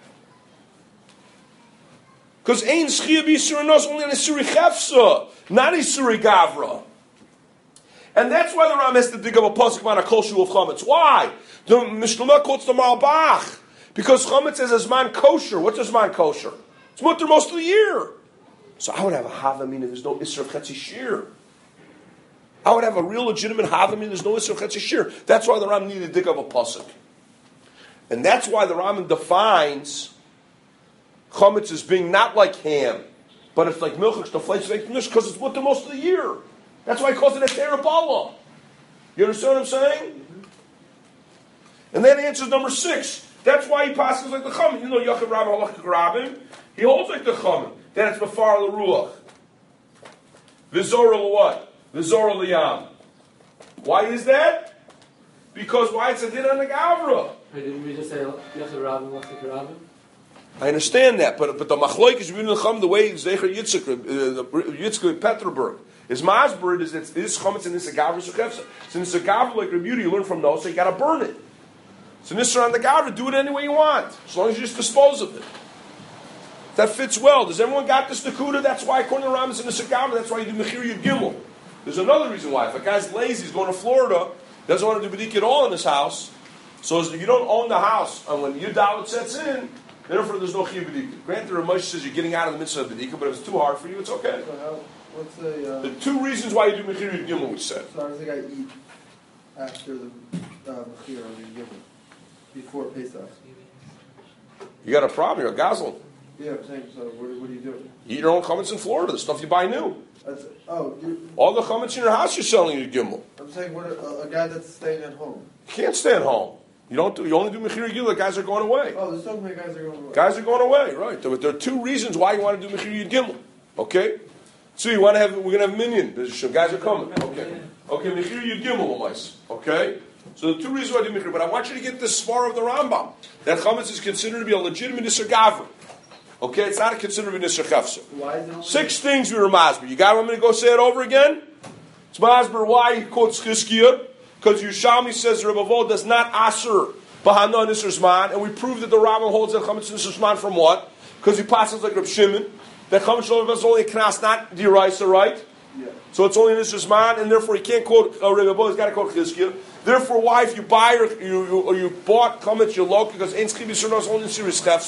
Because ein schia be Yisuri anah is only on Yisuri chefsa, not Yisuri Gavra. And that's why the Ram has to dig up a pasuk on a kol shu of chametz. Why? The Mishnah quotes the Malbach because chametz is a zman kosher. What's a zman kosher? It's mutter most of the year. So I would have a havamina. There's no isser of chetzi shir. I would have a real legitimate havamina. There's no isser of chetzi shir. That's why the Ram needed to dig up a pasuk, and that's why the Ram defines chametz as being not like ham, but it's like milchik the flesh because it's mutter most of the year. That's why he calls it a terabala. You understand what I'm saying? And that answers number six. That's why he passes like the Chum. You know, Yachid Rabbi Halach Rabim. He holds like the Chum. Then it's Mafar L'Ruach. Vizora what? Vizora Liyam. Why is that? Because why it's a din on the Gavra. Wait, didn't we just say Yachid Rabbi Halach Rabim? I understand that, but but the Machloik is really the Chum the way Zecher Yitzchak, uh, Yitzchak Peterburg. His masbrid is that this chametz and this agavra suchefsa. So this agavra like Rabbi Yehuda, you learn from those, so you got to burn it. So nisra on the gavra, do it any way you want, as long as you just dispose of it. That fits well. Does everyone got this nakuda? That's why according to Ram is in this agavra. That's why you do mechir yud gimel. There's another reason why. If a guy's lazy, he's going to Florida, doesn't want to do b'dik at all in his house, so as you don't own the house, and when yud dalet sets in, therefore there's no chiyuv b'dik. Granted, Ramesh says you're getting out of the mitzvah of b'dik, but if it's too hard for you, it's okay. So how, what's the, uh, The two reasons why you do mechir yud gimel, we said. so how does the guy eat after the uh, mechir or the gimel? Before Pesach? You got a problem, you're a gazlan. Yeah, I'm saying, so what, what do you do? You eat your own chametz in Florida, the stuff you buy new. That's, oh, you All the chametz in your house you're selling your gimel. I'm saying what a, a guy that's staying at home. You can't stay at home. You don't do. You only do mechir yud gimel. Guys are going away. Oh, there's so many guys that are going away. Guys are going away, right? There, there are two reasons why you want to do mechir yud gimel. Okay, so you want to have. We're going to have minyan. There's some guys are coming. Okay, okay, mechir yud gimel, l'mais. Okay. So the two reasons why I do mechir, but I want you to get the svar of the Rambam that chametz is considered to be a legitimate nisar gavra. Okay, it's not considered to be nisar chafsa. Why is it only Six things we were masber. You got me to go say it over again? It's masber why he quotes Chizkiah, because Yerushalmi says Rebbe Avo does not aser bahana nisar zman, and we prove that the Rambam holds that chametz nisar zman from what? Because he passes like Reb Shimon that chametz shalom is only a knas, not diraisa, right? Yeah. So it's only nisar zman, and therefore he can't quote uh, Rebbe Avo. He's got to quote Chizkiah. Therefore, why if you buy or you, you, or you bought chametz your local because ein schib yisur nos only nisar chefsa.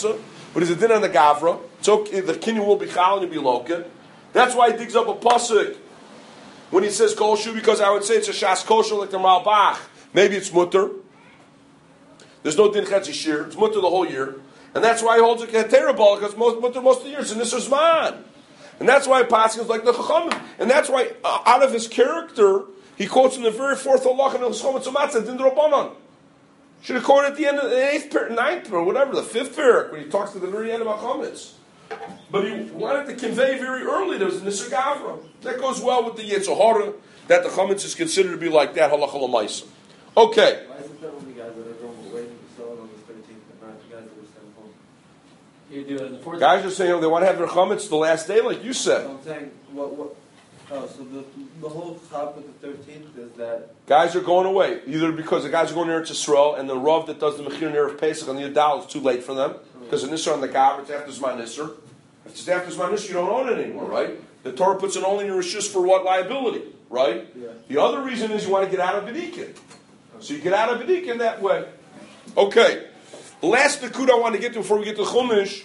but is it din on the gavra? It's okay, the kinyan will be chal and you'll be loken. That's why he digs up a pasuk when he says kosher, because I would say it's a shas kosher like the Malbach. Maybe it's mutter. There's no din chetzi shir. It's mutter the whole year. And that's why he holds it terrible, because most mutter most of the years in this is man. And that's why Paskin is like the Chachamim. And that's why, uh, out of his character, he quotes in the very fourth halach in the Chachamim Tzumatzah, Din Rabbanan. Should have quoted at the end of the eighth parak, ninth parak, whatever, the fifth parak, when he talks to the very end of Chametz. But he wanted to convey very early there was a Nisr Gavra. That goes well with the Yetzer Hara, that the Chametz is considered to be like that, halacha l'maisa. Okay. Why is it that only guys that are going away to sell it on the thirteenth and not the guys that are sent home? You do it on the fourth. Guys are saying, oh, they want to have their Chametz the last day, like you said. I'm saying, what, what, oh, so the, the whole chap with the thirteenth is that, Guys are going away, either because the guys are going near to Yisrael, and the Rav that does the Mechir near of Pesach on the Yadal is too late for them, because the Nisr on the Gav, it's after Zman Nisr. If it's after Zman Nisr, you don't own it anymore, right? The Torah puts it only in your Rishus for what? Liability, right? Yeah. The other reason is you want to get out of Bedikin. So you get out of Bedikin that way. Okay. The last Nakud I want to get to before we get to Chumash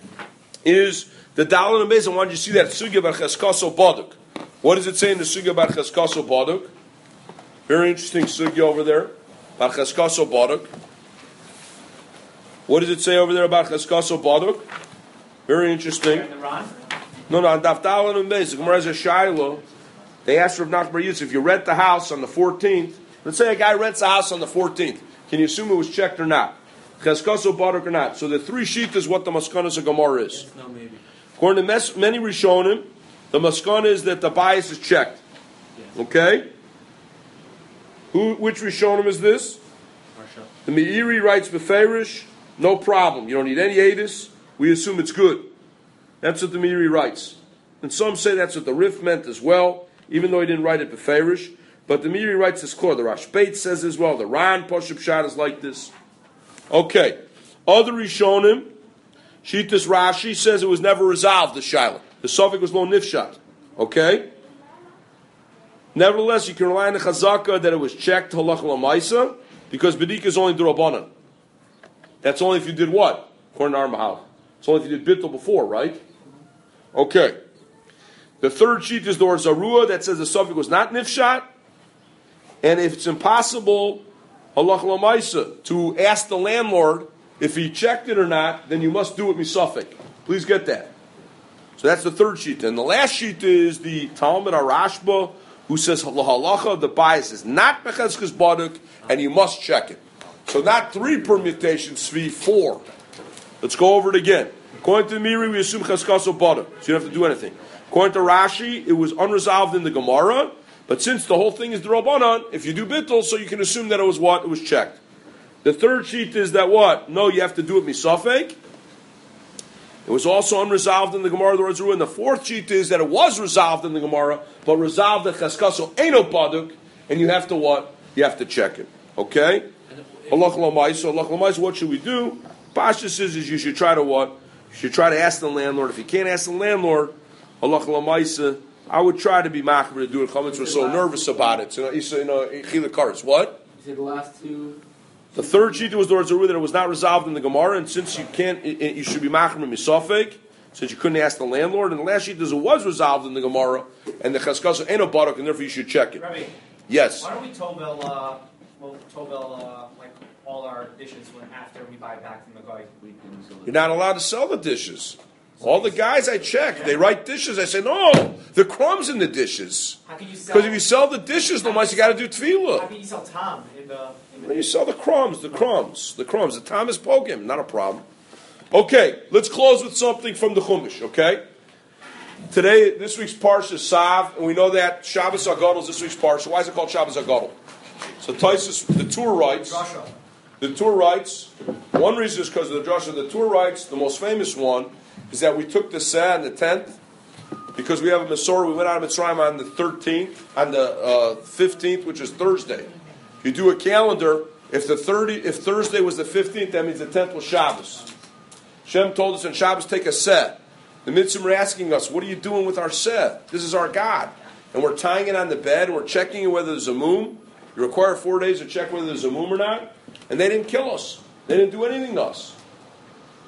is the Dalal and Beis. I wanted you to see that Sugya Bar Cheskaso Baduk. What does it say in the Sugya Bar Cheskaso Baduk? Very interesting Sugya over there. Bar Cheskaso Baduk. What does it say over there about Cheskaso Baduk? Very interesting. In the Ron? No, no, on Daf Dalal and Beis, the Gemara has a Shiloh. They asked Rav Nachman Bar Yitzchak, if you rent the house on the fourteenth, let's say a guy rents a house on the fourteenth, can you assume it was checked or not? Cheskaso Baduk or not? So the three sheet is what the Maskanas of Gemara is. Yes, no, maybe. According to mes- many Rishonim, the Maskana is that the bias is checked. Yes. Okay? Who? Which Rishonim is this? Marsha. The Meiri writes Beferish, no problem. You don't need any Adis. We assume it's good. That's what the Meiri writes. And some say that's what the Rif meant as well, even though he didn't write it Beferish. But the Meiri writes this clear. The Rashbeit says as well. The Ran Poshup Shad is like this. Okay. Other Rishonim, Shitas Rashi says it was never resolved, the Shiloh. The Suffolk was lo nifshat. Okay? Nevertheless, you can rely on the Chazaka that it was checked halach l'maisa, because B'dika is only d'Rabbanan. That's only if you did what? According to our Mahal. It's only if you did Bittul before, right? Okay. The third sheet is the Or Zarua that says the Suffolk was not nifshat. And if it's impossible, halach l'maisa, to ask the landlord if he checked it or not, then you must do it misafik. Please get that. So that's the third sheet. And the last sheet is the Talmud Arashba, who says halacha, the bias is not becheskes baduk, and you must check it. So not three permutations, Svi, four. Let's go over it again. According to Miri, we assume cheskaso baduk, so you don't have to do anything. According to Rashi, it was unresolved in the Gemara, but since the whole thing is the Rabbanan, if you do bittul, so you can assume that it was what? It was checked. The third sheet is that what? No, you have to do it misafek. It was also unresolved in the Gemara, the Rezuru. And the fourth sheet is that it was resolved in the Gemara, but resolved that Cheskaso Eino Baduk, and you have to what? You have to check it. Okay? Halach l'maisa, halach l'maisa, what should we do? Pasha says is you should try to what? You should try to ask the landlord. If you can't ask the landlord, halach l'maisa, I would try to be machmer to do it. Chametz was so nervous about it. So, you know, Chila Karetz. What? You say the last two. The third sheet was the Rezuru that it was not resolved in the Gemara, and since you can't, it, it, you should be machmer misafek, since you couldn't ask the landlord. And the last sheet is it was resolved in the Gemara, and the Cheskaso ain't no barak, and therefore you should check it. Rabbi, Yes. why don't we Tobel, uh, well, Tobel, uh, like all our dishes when after we buy back from the guy? You're not allowed to sell the dishes. All the guys I check, they write dishes. I say, no, the crumbs in the dishes. How can you sell? Because if you sell the dishes, no mas you got to do How tefillah. can you sell Tom in the? In the When you sell the crumbs, the crumbs, the crumbs. The time is pogim, not a problem. Okay, let's close with something from the Chumash. Okay, today this week's parsha is Sav, and we know that Shabbos Agadol is this week's parsha. Why is it called Shabbos Agadol? So Taisus, the Tur writes. Joshua. The Tur writes. One reason is because of the Joshua. The Tur writes. The most famous one is that we took the Seh on the tenth because we have a Masorah. We went out of Mitzrayim on the thirteenth, on the uh, fifteenth, which is Thursday. If you do a calendar, if the thirty, if Thursday was the fifteenth, that means the tenth was Shabbos. Shem told us on Shabbos take a Seh. The Mitzvah are asking us, what are you doing with our Seh? This is our God. And we're tying it on the bed, and we're checking whether there's a moon. You require four days to check whether there's a moon or not. And they didn't kill us. They didn't do anything to us.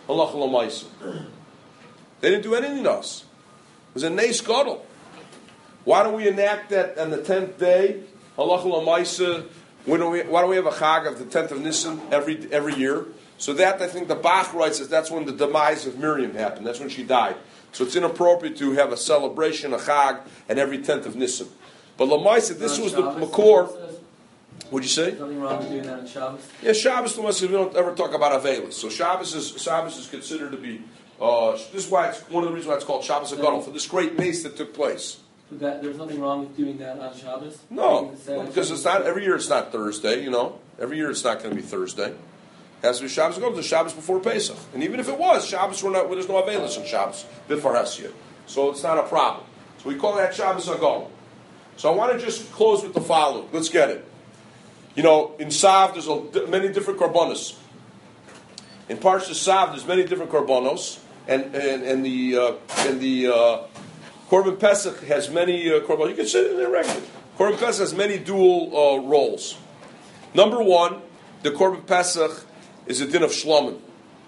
Halacha l'maisa. They didn't do anything to us. It was a Nes Gadol. Why don't we enact that on the tenth day? Halacha l'maisa. Why don't we, why don't we have a Chag of the tenth of Nisan every every year? So that, I think the Bach writes, is that's when the demise of Miriam happened. That's when she died. So it's inappropriate to have a celebration, a Chag, and every tenth of Nisan. But Lamaisa, this was the Makor. What'd you say? There's nothing wrong with doing that on Shabbos. Yeah, Shabbos, Lamaisa, we don't ever talk about Avelis. So Shabbos is Shabbos is considered to be, uh, this is why it's one of the reasons why it's called Shabbos HaGadol, for this great mace that took place. But that, there's nothing wrong with doing that on Shabbos? No, Making the Seder because it's not, every year it's not Thursday, you know. Every year it's not going to be Thursday. It has to be Shabbos HaGadol, the Shabbos before Pesach. And even if it was, Shabbos, we're not, well, there's no Avelis on Shabbos, Bifar Hesiyah. So it's not a problem. So we call that Shabbos HaGadol. So I want to just close with the following. Let's get it. You know, in Sav, there's a, many different korbanos. In Parsha Sav, there's many different korbanos, and and, and the uh, and the uh, Korban Pesach has many uh, korbanos. You can sit in there regularly. Korban Pesach has many dual uh, roles. Number one, the Korban Pesach is a din of Shlomim.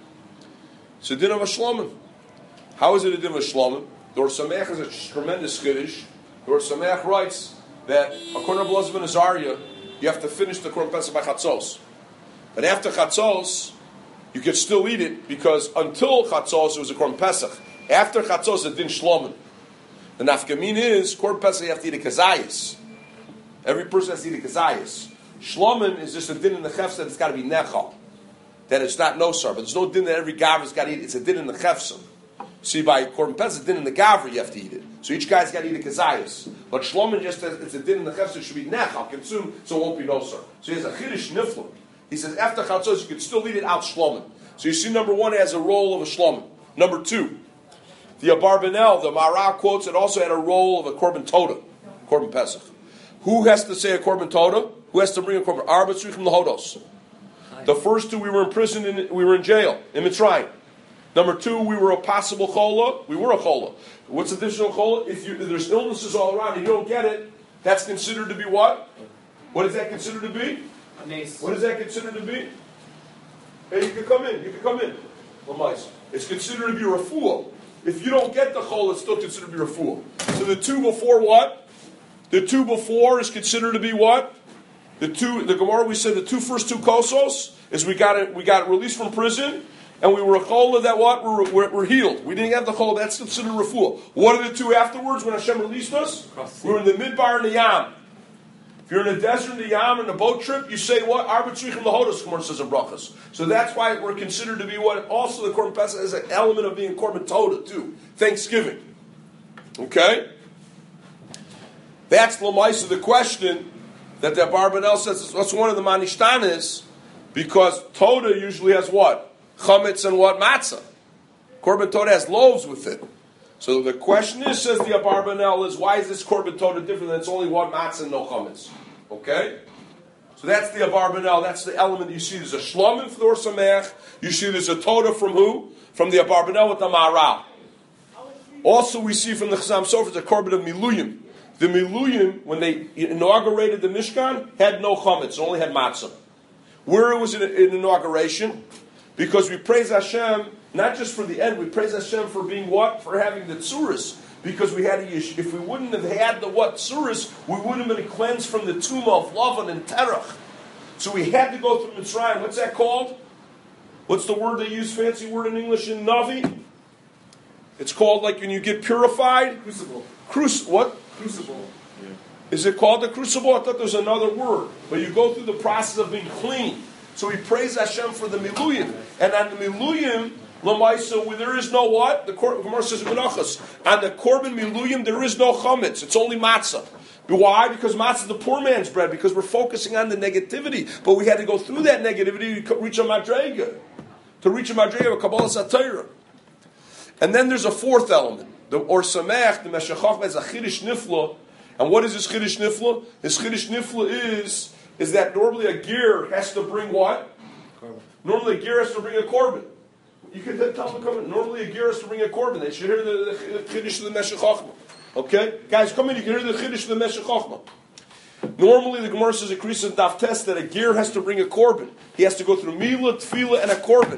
It's a din of a Shlomim. How is it a din of a Shlomim? The Or Sameach is a tremendous Kiddush. The Or Sameach writes that according to Blazer ben Azariah, you have to finish the Korban Pesach by Chatzos. But after Chatzos, you can still eat it because until Chatzos it was a Korban Pesach. After Chatzos, it didn't Shlomin. The nafkamin is Korban Pesach you have to eat a kazayis. Every person has to eat a kazayis. Shlomin is just a din in the chefs that it's got to be nechal. That it's not nosar, but there's no din that every gavra's got to eat. It's a din in the chefsim. See, by Korban Pesach, din in the gavra you have to eat it. So each guy's got to eat a kazayis. But shlomin just has, it's a din in the chefs, it should be nechal, consumed, so it won't be nosar. So he has a chiddush niflim. He says after chatzos you can still eat it out shlomin. So you see, number one, it has a role of a shlomin. Number two, the Abarbanel, the Mara quotes, it also had a role of a korban toda, korban Pesach. Who has to say a korban toda? Who has to bring a korban? Arba tzrichim lahodos. The first two, we were in prison, in, we were in jail, in Mitzrayim. Number two, we were a possible chola. We were a chola. What's the additional chola? If, you, if there's illnesses all around and you don't get it, that's considered to be what? What is that considered to be? Nice. What is that considered to be? Hey, you can come in. You can come in. It's considered to be refuah. If you don't get the chola, it's still considered to be refuah. So the two before what? The two before is considered to be what? The two. The Gemara, we said the two first two kosos is we got it. We got released from prison. And we were a chola that what? We're, we're, we're healed. We didn't have the chola. That's considered refuah. What are the two afterwards when Hashem released us? We were in the midbar and the yam. If you're in the desert, in the yam, in the boat trip, you say what? Arba tzrichim lahodos, Gemara says in brachas. So that's why we're considered to be what? Also the Korban Pesach is an element of being Korban Toda too. Thanksgiving. Okay? That's Lamaisa, the question that the Abarbanel says, what's one of the Manishtanis, because Toda usually has what? Chametz and what? Matzah. Korban Toda has loaves with it. So the question is, says the Abarbanel, is why is this Korban Toda different than it's only one matzah and no chametz? Okay? So that's the Abarbanel, that's the element you see. There's a shlomin for the Or Sameach. You see there's a Toda from who? From the Abarbanel with the Maharal. Also we see from the Chazam Sofer, the Korban of Miluyim. The Miluyim, when they inaugurated the Mishkan, had no chametz, it only had matzah. Where it was in, in inauguration? Because we praise Hashem, not just for the end, we praise Hashem for being what? For having the tzuris. Because we had a yish. If we wouldn't have had the what? Tzuris, we wouldn't have been cleansed from the tumah of Lavan and Terach. So we had to go through Mitzrayim. What's that called? What's the word they use, fancy word in English in Navi? It's called like when you get purified. Crucible. Cruci- what? Crucible. Yeah. Is it called the crucible? I thought there was another word. But you go through the process of being clean. So we praise Hashem for the Miluyim. And on the Miluyim, Lamaisa, where there is no what? The Gemara says Menachos. On the Korban Miluyim, there is no chametz. It's only matzah. Why? Because matzah is the poor man's bread. Because we're focusing on the negativity. But we had to go through that negativity to reach a madrega. To reach a madrega of Kabbalah Satira. And then there's a fourth element. The Or Sameach, the Meshech Chochmah, is a Chiddush Nifla. And what is this Chiddush Nifla? This Chiddush Nifla is... is that normally a gear has to bring what? Korban. Normally a gear has to bring a korban. You can tell them to come in. Normally a gear has to bring a korban. They should hear the, the, the Chiddush of the Meshech Chochmah. Okay? Guys, come in. You can hear the Chiddush of the Meshech Chochmah. Normally the Gemara says a Krisan Daf test that a gear has to bring a korban. He has to go through Mila, Tefillah, and a korban.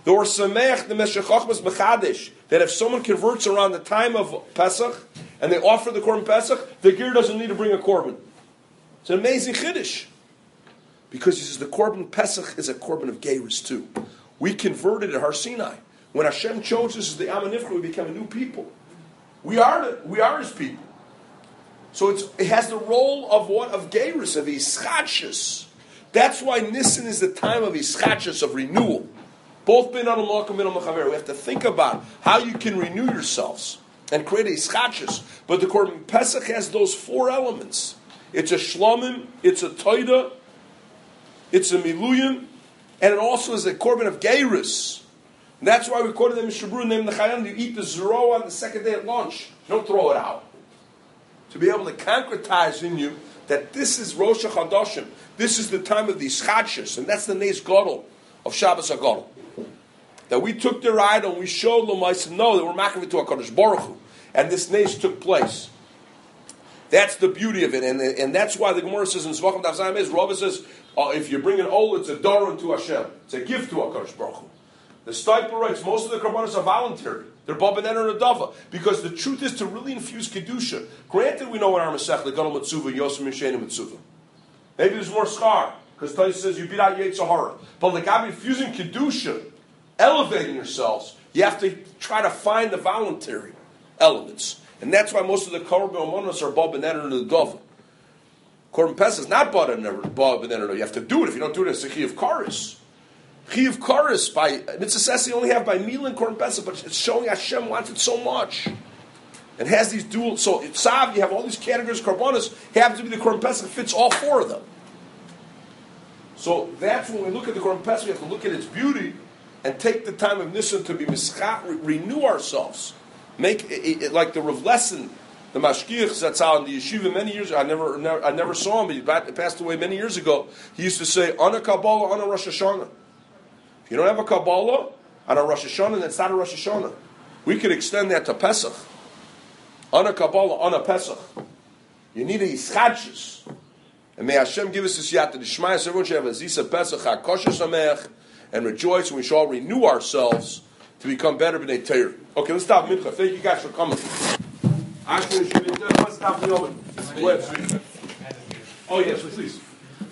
The or Sameach, the Meshech Chochmas Mechadish, that if someone converts around the time of Pesach, and they offer the Korban Pesach, the Ger doesn't need to bring a Korban. It's an amazing Chiddush. Because he says the Korban Pesach is a Korban of Geirus too. We converted at Har Sinai. When Hashem chose us as the Am HaNifcha, we became a new people. We are the, we are His people. So it's, it has the role of what? Of Geirus, of Ischachus. That's why Nisan is the time of Ischachus, of renewal. Both bin Adam Malkum bin Adam. We have to think about how you can renew yourselves and create a Ischachus. But the Korban Pesach has those four elements. It's a Shlomim, it's a Toida, it's a Miluyim, and it also is a Korban of Geirus. And that's why we quoted them in Shabru, named the Chayam, you eat the zero on the second day at lunch. Don't throw it out. To be able to concretize in you that this is Rosh HaChadoshim. This is the time of the Ischachus, and that's the Neis Gadol of Shabbos HaGadol. That we took their idol and we showed them, I said, no, that we're making it to HaKadosh Baruch Hu. And this Neis took place. That's the beauty of it, and, and that's why the Gemara says in Zvachim Daf Zayin Beis, Rava says, uh, if you bring an ol, it's a daron to Hashem. It's a gift to HaKadosh Baruch Hu. The Steiper writes, most of the Karbanos are voluntary. They're Babanen or Nadava. Because the truth is to really infuse Kedusha. Granted, we know in our Masech, the Gadol Mitzvah, Yosem Yishenu Mitzvah. Maybe there's more schar, because Tais says you beat out Yetzer Hara. But like I'm infusing Kedusha, elevating yourselves, you have to try to find the voluntary elements. And that's why most of the Korban Omonos are Babanen or Nadava. Korban Pesach is not Babanen or Nadava. You have to do it. If you don't do it, it's a Chi of Karis. Chi of Karis by Mitzvah Sesi you only have by Mila and Korban Pesach, but it's showing Hashem wants it so much. It has these dual. So it's Tzav, you have all these categories. Karbanos happens to be the Korban Pesach fits all four of them. So that's when we look at the Korban Pesach, we have to look at its beauty and take the time of Nisan to be mischat, renew ourselves, make it, it, like the Rav Lesson, the Mashgiach Zatzal in the yeshiva many years ago. I never, never, I never saw him. He passed away many years ago. He used to say, "Ana Kabbalah, Ana Rosh Hashanah." If you don't have a Kabbalah on a Rosh Hashanah, then it's not a Rosh Hashanah. We could extend that to Pesach. Ana Kabbalah, Ana Pesach. You need a Yischadshus. And may Hashem give us this yat to the Shmaya. Everyone should have a Zisa Pesach, HaKosher Sameach, and rejoice, and we shall renew ourselves to become better b'nei Torah. Okay, let's stop Mincha. Thank you guys for coming. Let's stop the Oh yes, please.